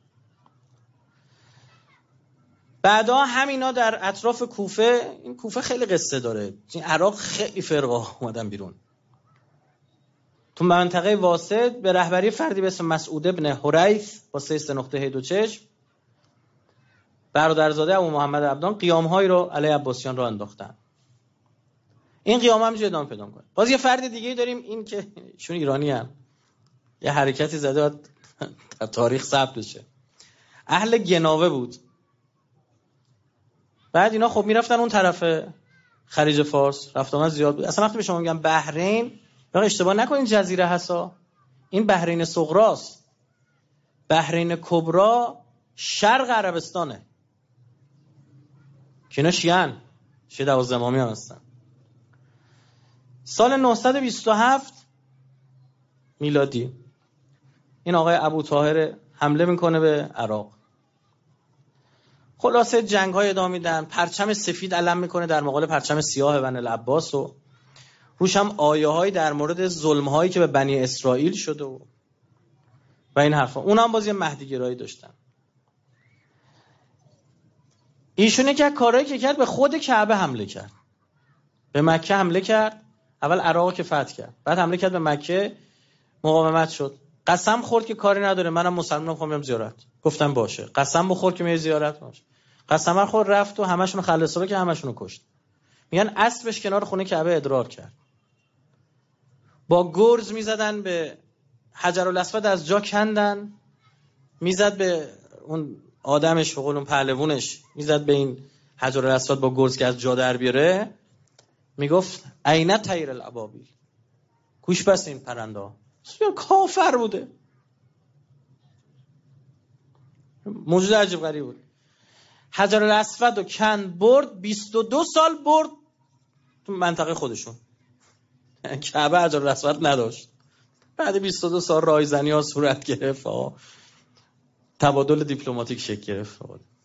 بعدا همینا در اطراف کوفه، این کوفه خیلی قصه داره، این عراق خیلی فرقه اومدن بیرون. تو منطقه واسط به رهبری فردی به اسم مسعود ابن حریث با سه سه نقطه هی دو چشم، برادرزاده ابو محمد عبدان، قیام‌هایی رو علیه عباسیان را انداختن. این قیام هم میشه ادامه پیدا کنه. باز یه فرد دیگه داریم، این که چون ایرانی هم یه حرکتی زده در تاریخ ثبت بشه. اهل گناوه بود. بعد اینا خب میرفتن اون طرف خلیج فارس، رفت آمد زیاد بود. اصلا وقتی به شما میگم بحرین، واقعا اشتباه نکنین، جزیره هسا، این بحرین صغراست. بحرین کبری شرق عربستانه که اینا شیعن، شیعه دوازده امامی هم هستن. سال نهصد و بیست و هفت میلادی این آقای ابو طاهر حمله میکنه به عراق. خلاصه جنگ های ادامه میدن، پرچم سفید علم میکنه در مقابل پرچم سیاه بنی العباس و روش هم آیه هایی در مورد ظلم هایی که به بنی اسرائیل شده و, و این حرفا. اون هم باز یه مهدی گرایی داشتن. ایشونه که کارهایی که کرد به خود کعبه حمله کرد، به مکه حمله کرد. اول عراق که فتح کرد، بعد حمله کرد به مکه، مقاومت شد. قسم خورد که کاری نداره، منم مسلمانم، میخوام برم زیارت. گفتم باشه. قسم بخور که میری زیارت. باشه. قسم خورد، رفت و همشونو خلصا که همشونو کشت. میگن اسبش کنار خونه کعبه ادرار کرد. با گرز میزدن به حجرالاسود، از جا کندن، میزد به اون آدمش، به قول اون پهلوونش، میزد به این حجرالاسود با گرز که از جا در بیاره. میگفت عین طیر الابابیل، گوش بس این پرنده ها. کافر بوده، موجود عجیب غریب بود. حجرالاسود رو کند برد، بیست و دو سال برد تو منطقه خودشون. کعبه حجرالاسود نداشت. بعد بیست و دو سال رایزنی ها صورت گرفت، تبادل دیپلماتیک شکل گرفت.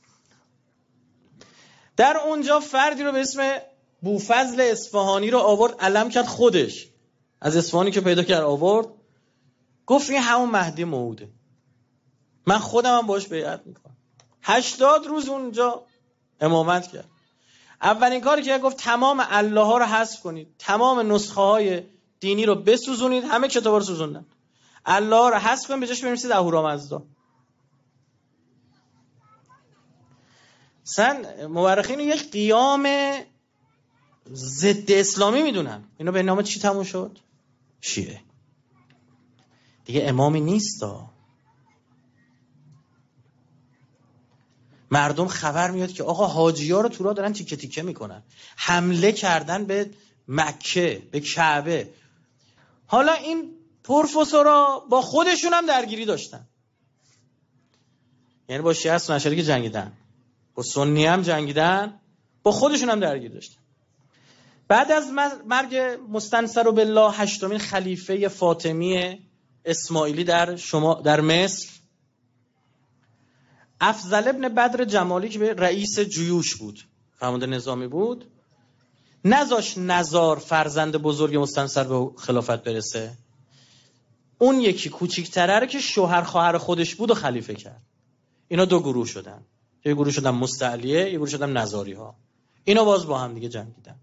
در اونجا فردی رو به اسم بوفضل اصفهانی رو آورد، علم کرد خودش، از اصفهانی که پیدا کرد آورد، گفت این همون مهدی موعوده، من خودم هم باش بیعت میکنم. هشتاد روز اونجا امامت کرد. اولین کاری که گفت تمام الله ها رو حذف کنید، تمام نسخه های دینی رو بسوزونید. همه کتابا رو سوزوندن. الله ها رو حذف کنید، به جاش بنویسید اهورامزدا. سن مورخین یک قیام ضد اسلامی میدونن. اینا به نام چی تموم شد؟ شیعه. دیگه امامی نیستا. مردم خبر میاد که آقا حاجی‌ها رو تو راه دارن تیکه تیکه میکنن، حمله کردن به مکه، به کعبه. حالا این پروفسورا با خودشون هم درگیری داشتن، یعنی با شیعه اصلا که جنگیدن، با سنی هم جنگیدن، با خودشون هم درگیری داشتن. بعد از مرگ مستنصر بالله هشتمین خلیفه فاطمی اسماعیلی در شما در مصر، افضل ابن بدر جمالی که به رئیس جیوش بود، فرمانده نظامی بود، نذاش نزار فرزند بزرگ مستنصر به خلافت برسه. اون یکی کوچیک‌تره رو که شوهر خواهر خودش بود و خلیفه کرد. اینا دو گروه شدن. یه گروه شدن مستعلیه، یه گروه شدن نزاری ها. اینا باز با هم دیگه جنگیدن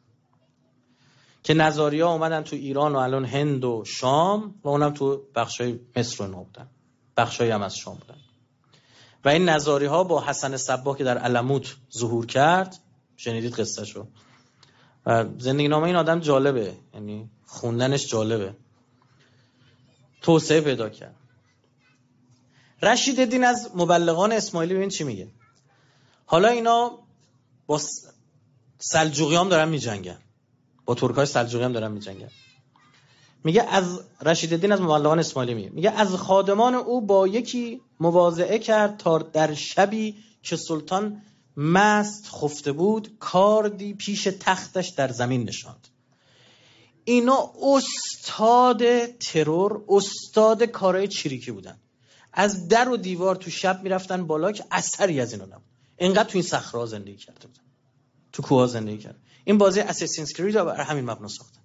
که نزاری ها اومدن تو ایران و الان هند و شام و اونم تو بخشای مصر و اینا بودن، بخشایی هم از شام بودن. و این نزاری ها با حسن صباح که در علموت ظهور کرد، شنیدید قصه شو، و زندگی نامه این آدم جالبه، یعنی خوندنش جالبه، توسعه پیدا کرد. رشید الدین از مبلغان اسماعیلی ببین چی میگه. حالا اینا با سلجوقی هم دارن میجنگن، با ترکای سلجوقی هم دارن میجنگن. میگه از رشید الدین از مبلغان اسماعیلی میگه میگه از خادمان او با یکی مواضعه کرد تا در شبی که سلطان مست خفته بود کاردی پیش تختش در زمین نشاند. اینا استاد ترور، استاد کارهای چریکی بودن. از در و دیوار تو شب میرفتن بالا که اثری از اینا نبود. اینقدر تو این صخره‌ها زندگی کرده بودن، تو کوه‌ها زندگی کرد. این بازی اساسینز کرید رو بر همین مبنا ساختن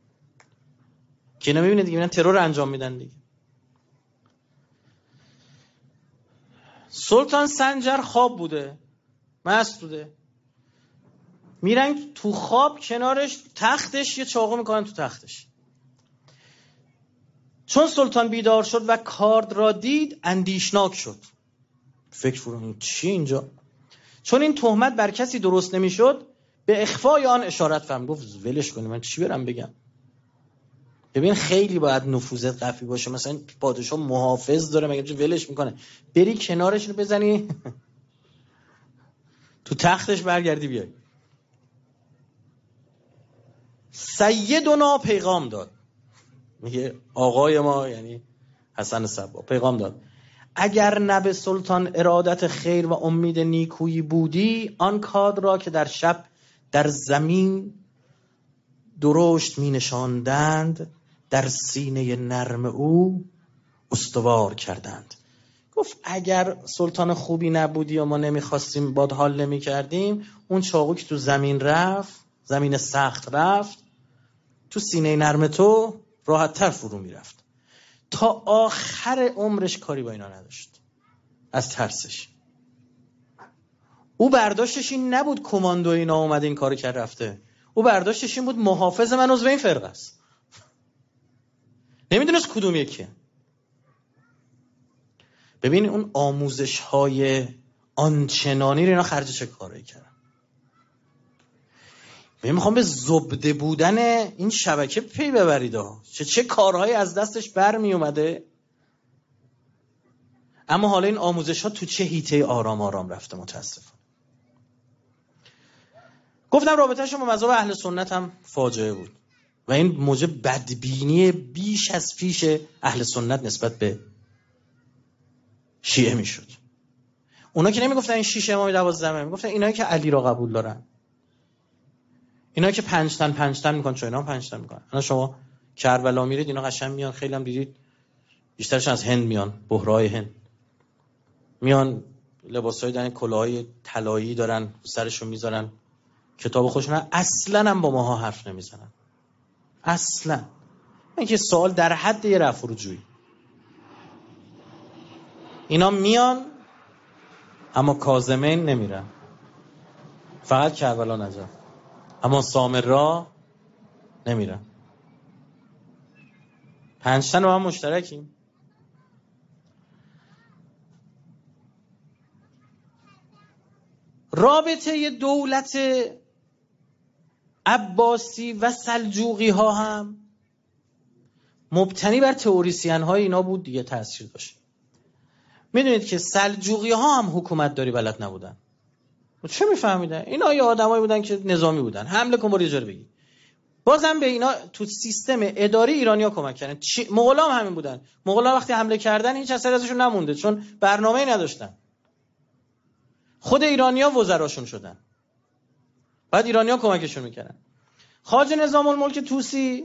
که اینا میبینید دیگه میرن ترور انجام میدن دیگه. سلطان سنجر خواب بوده، مست بوده، میرن تو خواب کنارش تختش یه چاقو میکنن تو تختش. چون سلطان بیدار شد و کارد را دید اندیشناک شد. فکر فرمود چی اینجا؟ چون این تهمت بر کسی درست نمیشد به اخفای آن اشارت فرمود. گفت ولش کنی، من چی برم بگم؟ ببین خیلی باید نفوذت قوی باشه، مثلا پادشاه محافظ داره مگه ولش میکنه؟ بری کنارش رو بزنی تو تختش برگردی بیای. سیدنا پیغام داد، میگه آقای ما یعنی حسن صباح پیغام داد اگر نه به سلطان ارادت خیر و امید نیکویی بودی آن کاد را که در شب در زمین درشت می نشاندند در سینه نرم او استوار کردند. گفت اگر سلطان خوبی نبودی و ما نمیخواستیم باد حال نمی کردیم اون چاقو که تو زمین رفت، زمین سخت رفت، تو سینه نرم تو راحت تر فرو می رفت. تا آخر عمرش کاری با اینا نداشت از ترسش. او برداشتش این نبود کماندو اینا اومده این کارو کرد رفته، او برداشتش این بود محافظ من عضو این فرقه است. نمیدونست کدوم یکیه. ببین اون آموزش های آنچنانی رو اینا خرج چه کاری کردن. من میخوام به زبده بودن این شبکه پی ببرید ها. چه چه کارهایی از دستش برمی اومده. اما حالا این آموزش ها تو چه هیته آرام آرام رفته متاسفم. گفتم رابطه‌شون با مذهب اهل سنت هم فاجعه بود و این موجب بدبینی بیش از پیش اهل سنت نسبت به شیعه میشد. اونا که نمیگفتن این شیش امام دوازدهم، میگفتن اینایی که علی را قبول دارن، اینا که پنج تن پنج تن میکنن، چون اینا هم پنج تن میکنن. الان شما کربلا میرید اینا قشنگ میان، خیلی هم دیدید بیشترش از هند میان، بحرای هند میان، لباسای دارن، کلاهای طلایی دارن، سرشون میذارن، کتاب خوشن، اصلا هم با ماها حرف نمیزنن. اصلا این که سوال در حد یه رفع و رجوعی. اینا میان اما کاظمین نمیرن، فقط کربلا نجف، اما سامرا نمیرن. پنج تن با هم مشترکیم. رابطه دولت عباسی و سلجوقی ها هم مبتنی بر تئوریسین های اینا بود دیگه، تأثیر داشت. میدونید که سلجوقی ها هم حکومت داری بلد نبودن. چه میفهمیدن؟ اینا یه آدمایی بودن که نظامی بودن، حمله کن برو اجاره بگی. بازم به اینا تو سیستم اداری ایرانی‌ها کمک کردن. مغولا هم همین بودن. مغولا وقتی حمله کردن هیچ اثری ازشون نمونده، چون برنامه‌ای نداشتن. خود ایرانی‌ها وزراشون شدن. بعد ایرانی‌ها کمکشون میکردن. خواجه نظام الملک طوسی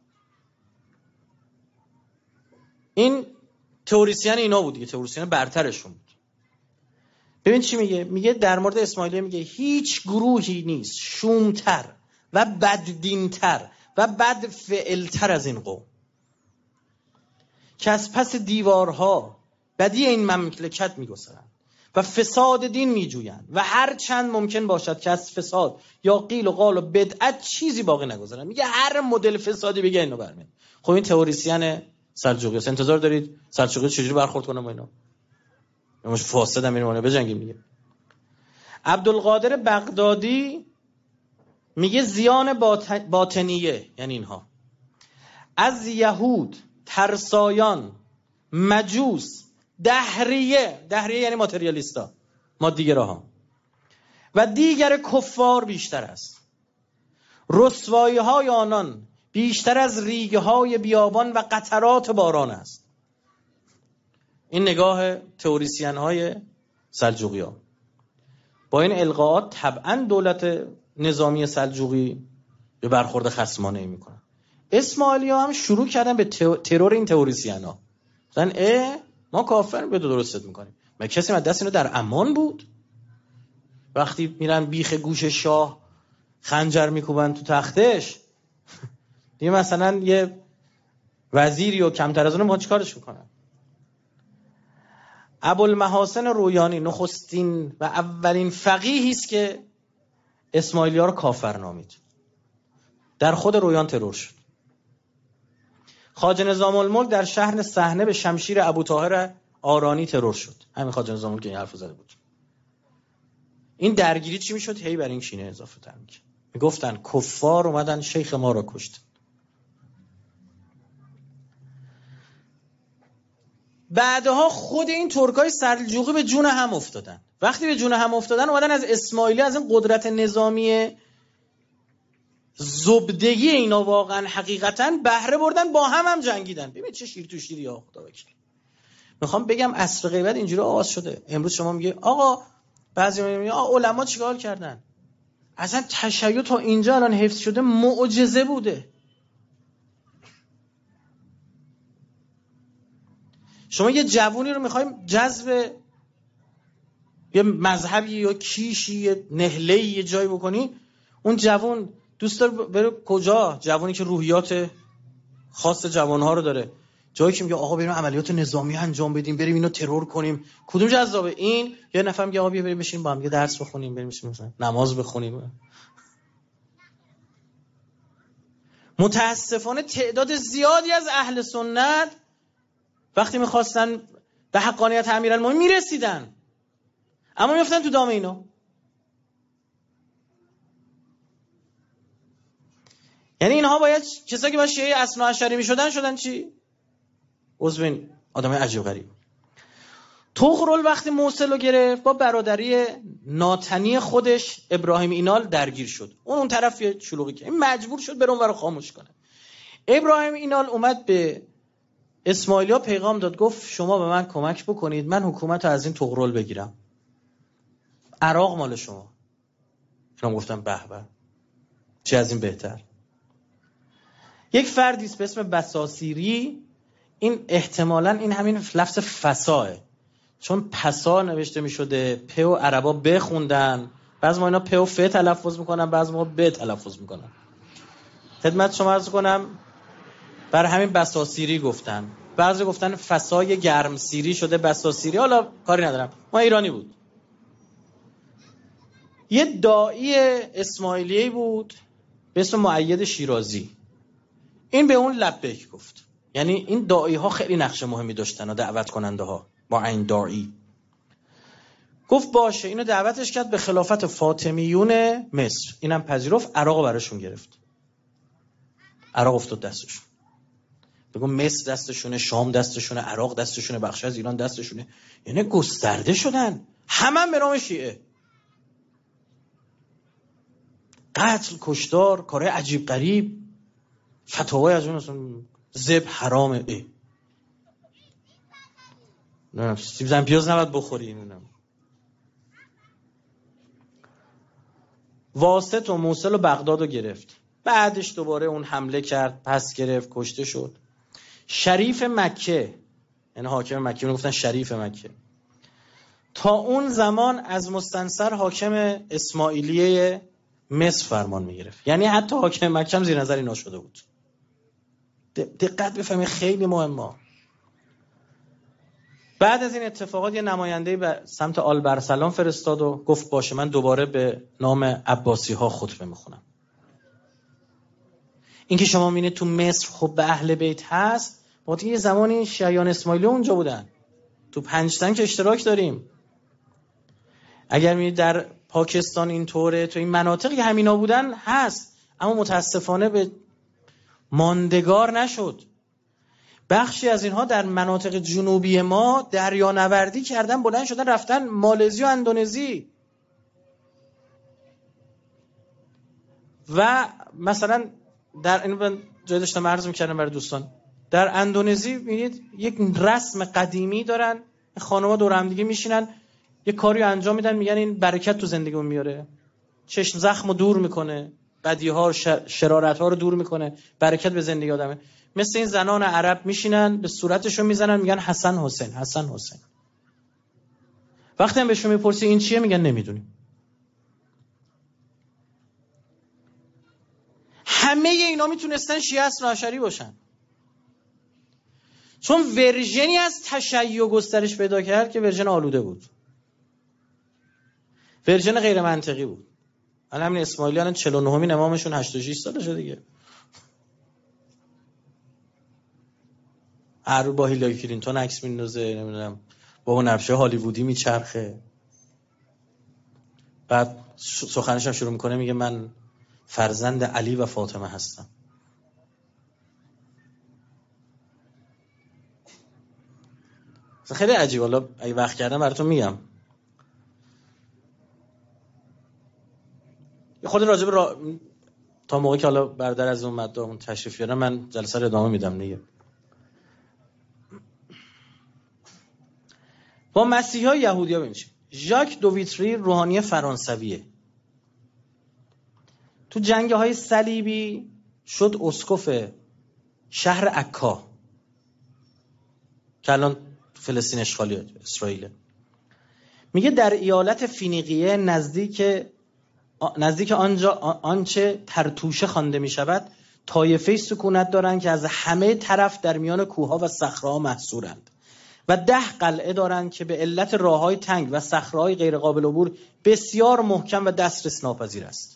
این تئوریسین اینا بود دیگه، تئوریسین برترشون بود. ببین چی میگه؟ میگه در مورد اسماعیلی میگه هیچ گروهی نیست شومتر و بددینتر و بدفعلتر از این قوم که از پس دیوارها بدی این مملکت میگذرند و فساد دین میجویند و هر چند ممکن باشد که از فساد یا قیل و قال و بدعت چیزی باقی نگذارن. میگه هر مدل فسادی بگه اینو برمیاد. خب این تئوریسین سلجوقی است. انتظار دارید سلجوقی چجوری برخورد کنه با اینا؟ مش فاسد هم میمونه بجنگیم دیگه. عبدالقادر بغدادی میگه زیان باطنیه، یعنی اینها از یهود، ترسایان، مجوس، دهریه، دهریه یعنی ماتریالیستا، مادیگراها و دیگر کفار بیشتر است. رسوایی های آنان بیشتر از ریگه های بیابان و قطرات باران است. این نگاه تئوریسین های سلجوقی ها. با این القاءات طبعا دولت نظامی سلجوقی به برخورد خصمانه می کنن. اسماعیلی ها هم شروع کردن به ترور این تئوریسین ها. مثلا اه ما کافر به دو درستت میکنیم. ما کسی من دست اینو در امان بود؟ وقتی میرن بیخ گوش شاه خنجر میکوبن تو تختش دیگه مثلا یه وزیری و کمتر از اون ما چیکارش میکنن؟ ابوالمحاسن رویانی نخستین و اولین فقیهی است که اسماعیلی ها رو کافر نامید. در خود رویان ترور شد. خواجه نظام الملک در شهر صحنه به شمشیر ابوطاهر آرانی ترور شد. همین خواجه نظام الملک این حرفو زده بود. این درگیری چی میشد؟ هی بر این کینه اضافه تر میکرد. میگفتن کفار اومدن شیخ ما رو کشتن. بعدها خود این ترکای سلجوقی به جون هم افتادن. وقتی به جون هم افتادن اومدن از اسماعیلی، از این قدرت نظامی زبدگی اینا واقعا حقیقتا بهره بردن، با هم هم جنگیدن. ببین چه شیر تو شیری ها. خدا وکیل. میخوام بگم عصر غیبت اینجوری آغاز شده. امروز شما میگه آقا بعضی میگن آقا علما چیکار کردن؟ اصلا تشیع تا اینجا الان حفظ شده معجزه بوده. شما یه جوونی رو میخوایم جذب یه مذهبی یا کیشی یه نهله‌ای یه جایی بکنی، اون جوون دوست داره بره کجا؟ جوونی که روحیات خاص جوانها رو داره. جایی که میگه آقا بریم عملیات نظامی انجام بدیم، بریم اینو ترور کنیم، کدوم جذابه؟ این یه نفر میگه آقا بیا بریم بشین با هم یه درس بخونیم، بریم مثلا نماز بخونیم. متاسفانه تعداد زیادی از اهل سنت وقتی میخواستن به حقانیت امیرالمومنین میرسیدن، اما میفتن تو دام اینا. یعنی اینها باید کسایی که باید شیعه اثنا عشری میشدن شدن چی؟ عضوین آدمای عجیب غریب. طغرل وقتی موصل رو گرفت با برادری ناتنی خودش ابراهیم اینال درگیر شد. اون اون طرف یه شلوغی کرد، مجبور شد بره اون رو خاموش کنه. ابراهیم اینال اومد به اسماعیلیا پیغام داد، گفت شما به من کمک بکنید من حکومت رو از این طغرل بگیرم، عراق مال شما. اینا گفتن به به چه از این بهتر. یک فردی است به اسم بساصیری، این احتمالاً این همین لفظ فساه، چون پسا نوشته می شده پ و عربا بخوندن، بعضی ما اینا پ و ف تلفظ میکنن، بعضی ما ب تلفظ میکنن. خدمت شما عرض کنم بر همین بساصیری گفتن، بعضی گفتن فسای گرمسیری شده بساصیری، حالا کاری ندارم، ما ایرانی بود. یه داعی اسماعیلیه‌ای بود به اسم مؤید شیرازی، این به اون لبیک گفت. یعنی این داعی ها خیلی نقش مهمی داشتن و دعوت کننده ها. با این داعی گفت باشه، اینو دعوتش کرد به خلافت فاطمیون مصر، اینم پذیرفت، عراق براشون گرفت. عراق افتاد دستشون. بگم مصر دستشونه، شام دستشونه، عراق دستشونه، بخش از ایران دستشونه، یعنی گسترده شدن، همه هم به نام شیعه. قتل، کشتار، کارهای عجیب غریب، فتاوای از اون اصلا ذبح حرامه. ای نه سیب زن پیاز نباید بخوری. نه واسط و موصل و بغداد رو گرفت، بعدش دوباره اون حمله کرد، پس گرفت، کشته شد. شریف مکه، یعنی حاکم مکه، اون گفتن شریف مکه، تا اون زمان از مستنصر حاکم اسماعیلیه مصر فرمان میگرفت. یعنی حتی حاکم مکه هم زیر نظر اینا شده بود. دقت بفهمید، خیلی مهمه. بعد از این اتفاقات یه نماینده به سمت آل برسلان فرستاد و گفت باشه من دوباره به نام عباسی ها خطبه میخونم. این که شما میبینید تو مصر خب به اهل بیت هست، وقتی یه زمانی شیعیان اسماعیلی اونجا بودن، تو پنجتن که اشتراک داریم. اگر میبینید در پاکستان اینطوره، تو این مناطقی همینا بودن هست، اما متاسفانه به ماندگار نشد. بخشی از اینها در مناطق جنوبی ما دریانوردی کردن، بلند شدن رفتن مالزی و اندونزی. و مثلا در این من جای داشتم عرض می‌کردم برای دوستان، در اندونزی می‌بینید یک رسم قدیمی دارن، خانم‌ها دور هم دیگه میشینن یک کاری انجام میدن، میگن این برکت تو زندگیمون میاره، چشم زخمو دور میکنه، بدی‌ها شرارت‌ها رو دور میکنه، برکت به زندگی آدمه. مثل این زنان عرب میشینن به صورتشون میزنن، میگن حسن حسین حسن حسین. وقتی هم بهشون میپرسی این چیه، میگن نمیدونیم. همه اینا میتونستن شیعه اثناعشری باشن، چون ورژنی از تشیع گسترش پیدا کرد که ورژن آلوده بود، ورژن غیر منطقی بود. الان همین اسماعیلی الان چهل و نهمین امامشون هشتاد و شش سالشه دیگه. هر رو با هیلاری کلینتون عکس میندازه، نمیدونم با اون نبشه هالیوودی میچرخه، بعد سخنش هم شروع میکنه میگه من فرزند علی و فاطمه هستم. خیلی عجیب. حالا اگه وقت کردم براتون میگم. خود راجع به را... تا موقعی که حالا برادر از اون مدام تشریف بیارن من جلسه رو ادامه میدم دیگه. با مسیحا یهودیا ببینید. ژاک دوویتری روحانی فرانسویه. تو جنگ‌های صلیبی شد اسقف شهر عکا که الان فلسطین اشغالی اسرائیل. میگه در ایالت فینیقیه نزدیک نزدیک آنجا آنچه ترتوشه خوانده میشود طایفه سکونت دارند که از همه طرف در میان کوهها و صخره‌ها محصورند و ده قلعه دارند که به علت راه‌های تنگ و صخره‌های غیر قابل عبور بسیار محکم و دسترس ناپذیر است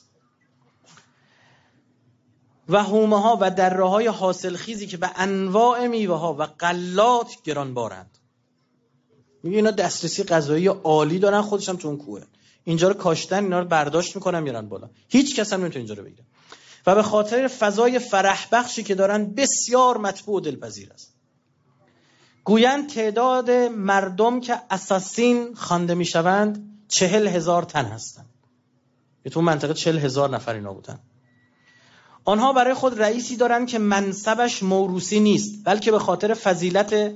و حومه‌ها و دره‌های حاصلخیزی که به انواع میوه‌ها و غلات گرانبارند. میگه اینا دسترسی غذایی عالی دارن، خودش هم تو اون کوه اینجا رو کاشتن، اینا رو برداشت میکنن میارن بالا، هیچ کس هم نمیتونه اینجا رو بگیره و به خاطر فضای فرح بخشی که دارن بسیار مطبوع و دلپذیر است. گویند تعداد مردم که اساسین خوانده میشوند چهل هزار تن هستند. تو منطقه چهل هزار نفر اینا بودن. آنها برای خود رئیسی دارند که منصبش موروثی نیست، بلکه به خاطر فضیلت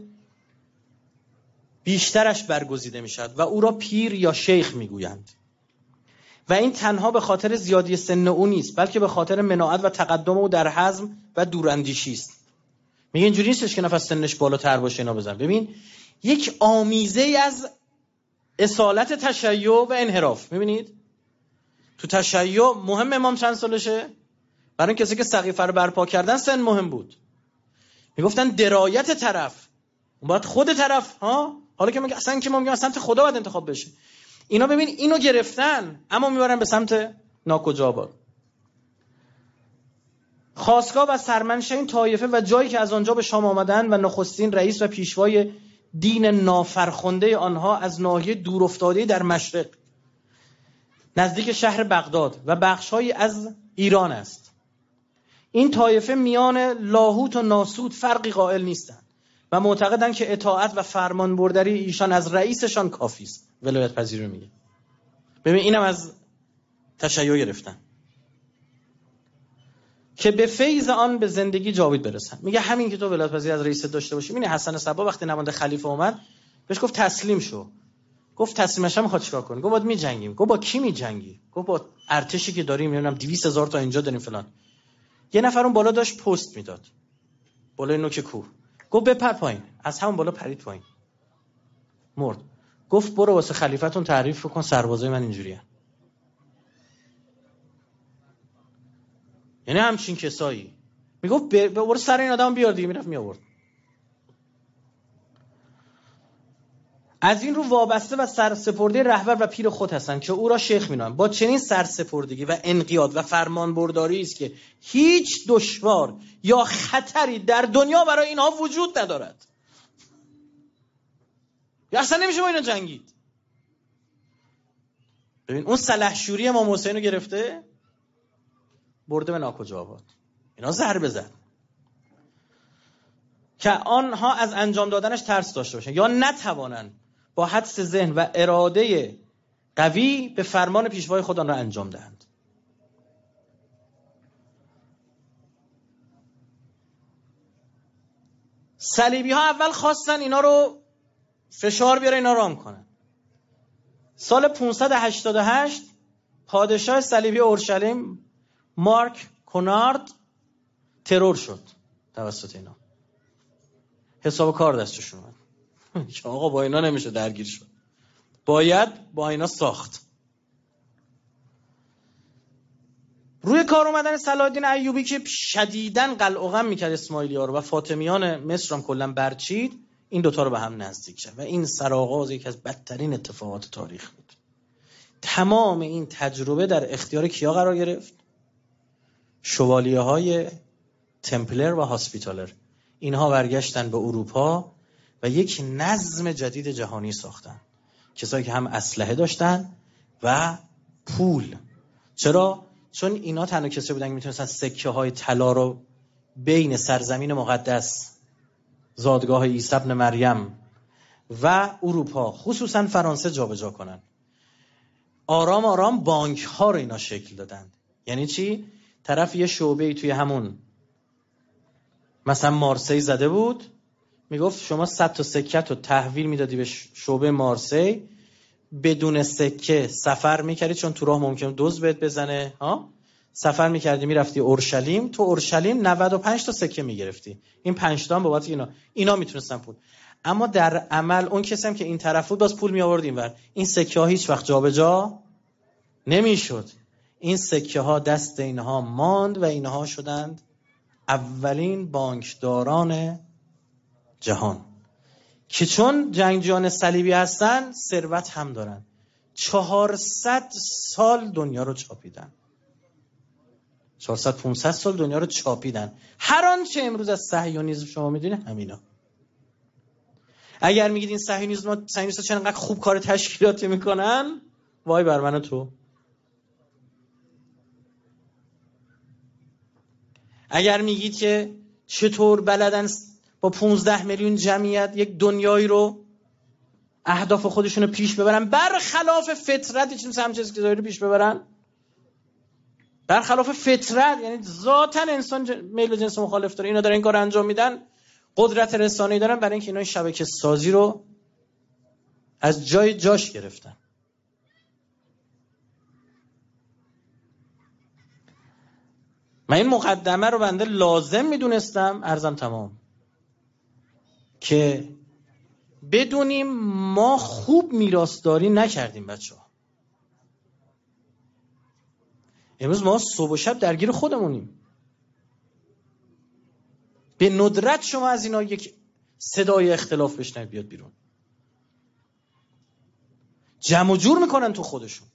بیشترش برگزیده می شود و او را پیر یا شیخ می گویند. و این تنها به خاطر زیادی سن او نیست، بلکه به خاطر مناعت و تقدم او در حزم و دوراندیشی است. میگه اینجوری نیستش که نفس سنش بالاتر باشه اینا بزن. ببین یک آمیزه از اصالت تشیع و انحراف. میبینید تو تشیع مهم امام چند سالشه؟ برای این کسی که سقیفه رو برپا کردن سن مهم بود. میگفتن درایت طرف، اون باید خود طرف ها. حالا که میگه اصلا که ما میگیم سمت خدا باید انتخاب بشه. اینا ببین اینو گرفتن اما میبرن به سمت ناکجا. با خاستگاه و سرمنشأ این طایفه و جایی که از آنجا به شام آمدن و نخستین رئیس و پیشوای دین نافرخنده آنها از ناحیه دورافتاده در مشرق نزدیک شهر بغداد و بخش‌هایی از ایران است. این طایفه میان لاهوت و ناسوت فرقی قائل نیستند و معتقدند که اطاعت و فرمان برداری ایشان از رئیسشان کافی است. ولایت پذیری میگه. ببین اینم از تشیع گرفتن که به فیض آن به زندگی جاوید برسن. میگه همین که تو ولایت پذیری از رئیس داشته باشی. میبینی حسن صبا وقتی نماینده خلیفه اومد بهش گفت تسلیم شو. گفت تسلیمش هم میخواد چیکار کنه؟ گفت باید میجنگیم. گفت با کی میجنگی؟ گفت با ارتشی که داریم، نمیدونم دویست هزار تا اینجا داریم فلان. یه نفر اون بالا داشت پست میداد بالای نوک کوه. گفت بپر پایین. از همون بالا پرید پایین، مرد. گفت برو واسه خلیفتون تعریف کن سربازای من اینجوریه. یعنی همچین کسایی. میگفت برو سر این آدم بیار دیگه. میرفت می آورد. از این رو وابسته و سرسپرده رهبر و پیر خود هستند که او را شیخ می‌نامند. با چنین سرسپردگی و انقیاد و فرمانبرداری است که هیچ دشوار یا خطری در دنیا برای اینها وجود ندارد. یا اصلا نمیشه با اینا جنگید. ببین اون سلحشوری امام حسین رو گرفته برده به ناکجا آباد، اینا ضربه زد که آنها از انجام دادنش ترس داشته باشن یا نتوانند با حدس ذهن و اراده قوی به فرمان پیشوای خود آن را انجام دهند. صلیبی ها اول خواستن اینا رو فشار بیاره، اینا رام کنن. سال پانصد و هشتاد و هشت پادشاه صلیبی اورشلیم مارک کونارد ترور شد توسط اینا. حساب کار دستش اومد که آقا با اینا نمیشه درگیر شد، باید با اینا ساخت. روی کار اومدن صلاح‌الدین ایوبی که شدیداً قلع میکرد اسماعیلی‌ها رو و فاطمیان مصر هم کلا برچید، این دوتا رو به هم نزدیک شد و این سرآغاز یکی از بدترین اتفاقات تاریخ بود. تمام این تجربه در اختیار کیا قرار گرفت؟ شوالیه های تمپلر و هاسپیتالر. اینها برگشتن به اروپا و یک نظم جدید جهانی ساختن. کسایی که هم اسلحه داشتن و پول. چرا؟ چون اینا تنها کسایی بودن که میتونستن سکه های طلا رو بین سرزمین مقدس زادگاه عیسی ابن مریم و اروپا خصوصا فرانسه جابجا کنن. آرام آرام بانک ها رو اینا شکل دادن. یعنی چی؟ طرف یه شعبه‌ای توی همون مثلا مارسی زده بود، میگفت شما صد تا سکه رو تحویل میدادی به شعبه مارسی، بدون سکه سفر میکردی چون تو راه ممکنه دزد بهت بزنه، ها سفر میکردی میرفتی اورشلیم، تو اورشلیم نود و پنج تا سکه میگرفتی، این پنج تا هم بابت اینا اینا میتونستن پول. اما در عمل اون کسی هم که این طرف بود باز پول می آورد اینور، این سکه ها هیچ وقت جابجا نمیشد. این سکه ها دست اینها ماند و اینها شدند اولین بانکداران جهان که چون جنگجویان صلیبی هستن ثروت هم دارن. چهارصد سال دنیا رو چاپیدن، چهارصد پانصد سال دنیا رو چاپیدن. هر آنچه امروز از صهیونیسم شما میدونید همینا. اگر میگید این صهیونیسم صهیونیست‌ها چرا انقدر خوب کار تشکیلاتی میکنن، وای بر من و تو. اگر میگید که چطور بلدن با پانزده میلیون جمعیت یک دنیایی رو اهداف خودشون رو پیش ببرن برخلاف فطرت، چیزی مثل همچین چیزایی رو پیش ببرن برخلاف فطرت، یعنی ذاتاً انسان میل جنس مخالف داره، اینا دارن این کار انجام میدن، قدرت رسانه‌ای دارن برای اینکه اینا شبکه سازی رو از جای جاش گرفتن. من این مقدمه رو بنده لازم میدونستم، عرضم تمام، که بدونیم ما خوب میراثداری نکردیم بچه‌ها. امروز ما صبح و شب درگیر خودمونیم. به ندرت شما از اینا یک صدای اختلاف بشنوید بیاد بیرون. جمع و جور میکنن تو خودشون.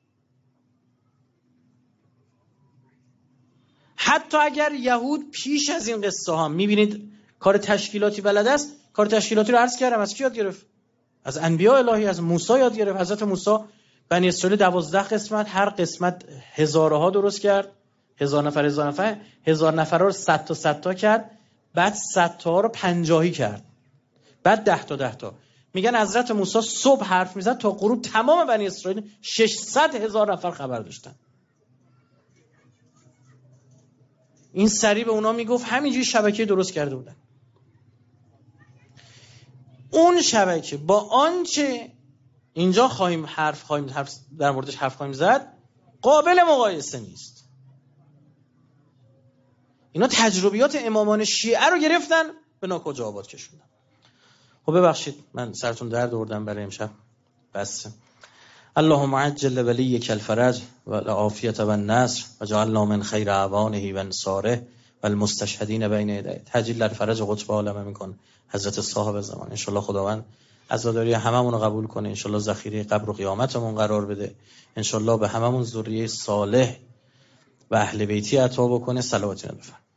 حتی اگر یهود پیش از این قصه ها میبینید کار تشکیلاتی بلد است، کار تشکیلاتی رو عرض کردم از کی یاد گرفت؟ از انبیاء الهی، از موسی یاد گرفت. حضرت موسی بنی اسرائیل دوازده قسمت، هر قسمت هزارها درست کرد، هزار نفر هزار نفر هزار نفر رو صد تا صد تا کرد، بعد صد تا رو پنجاهی کرد، بعد ده تا ده تا. میگن حضرت موسی صبح حرف میزد تا غروب تمام بنی اسرائیل ششصد هزار نفر خبر داشتن. این سری به اونا میگفت همینجوری شبکه درست کرده بودن. اون شبکه با آنچه اینجا خواهیم حرف خواهیم حرف در موردش حرف خواهیم زد قابل مقایسه نیست. اینا تجربیات امامان شیعه رو گرفتن به ناکجا آباد کشوندن. خب ببخشید من سرتون درد آوردم برای امشب، بس. اللهم عجل ولیک الفرج و العافیت و النصر و جعلنا من خیر اعوانه و انصاره و المستشهدین بین یدیه. تجلیل الفرج قطب عالم میکن حضرت صاحب زمان. ان شاء الله خداوند عزاداری هممون رو قبول کنه، انشالله ذخیره قبر و قیامتمون قرار بده، انشالله به هممون ذریه صالح و اهل بیتی عطا بکنه. صلوات بفرمایید.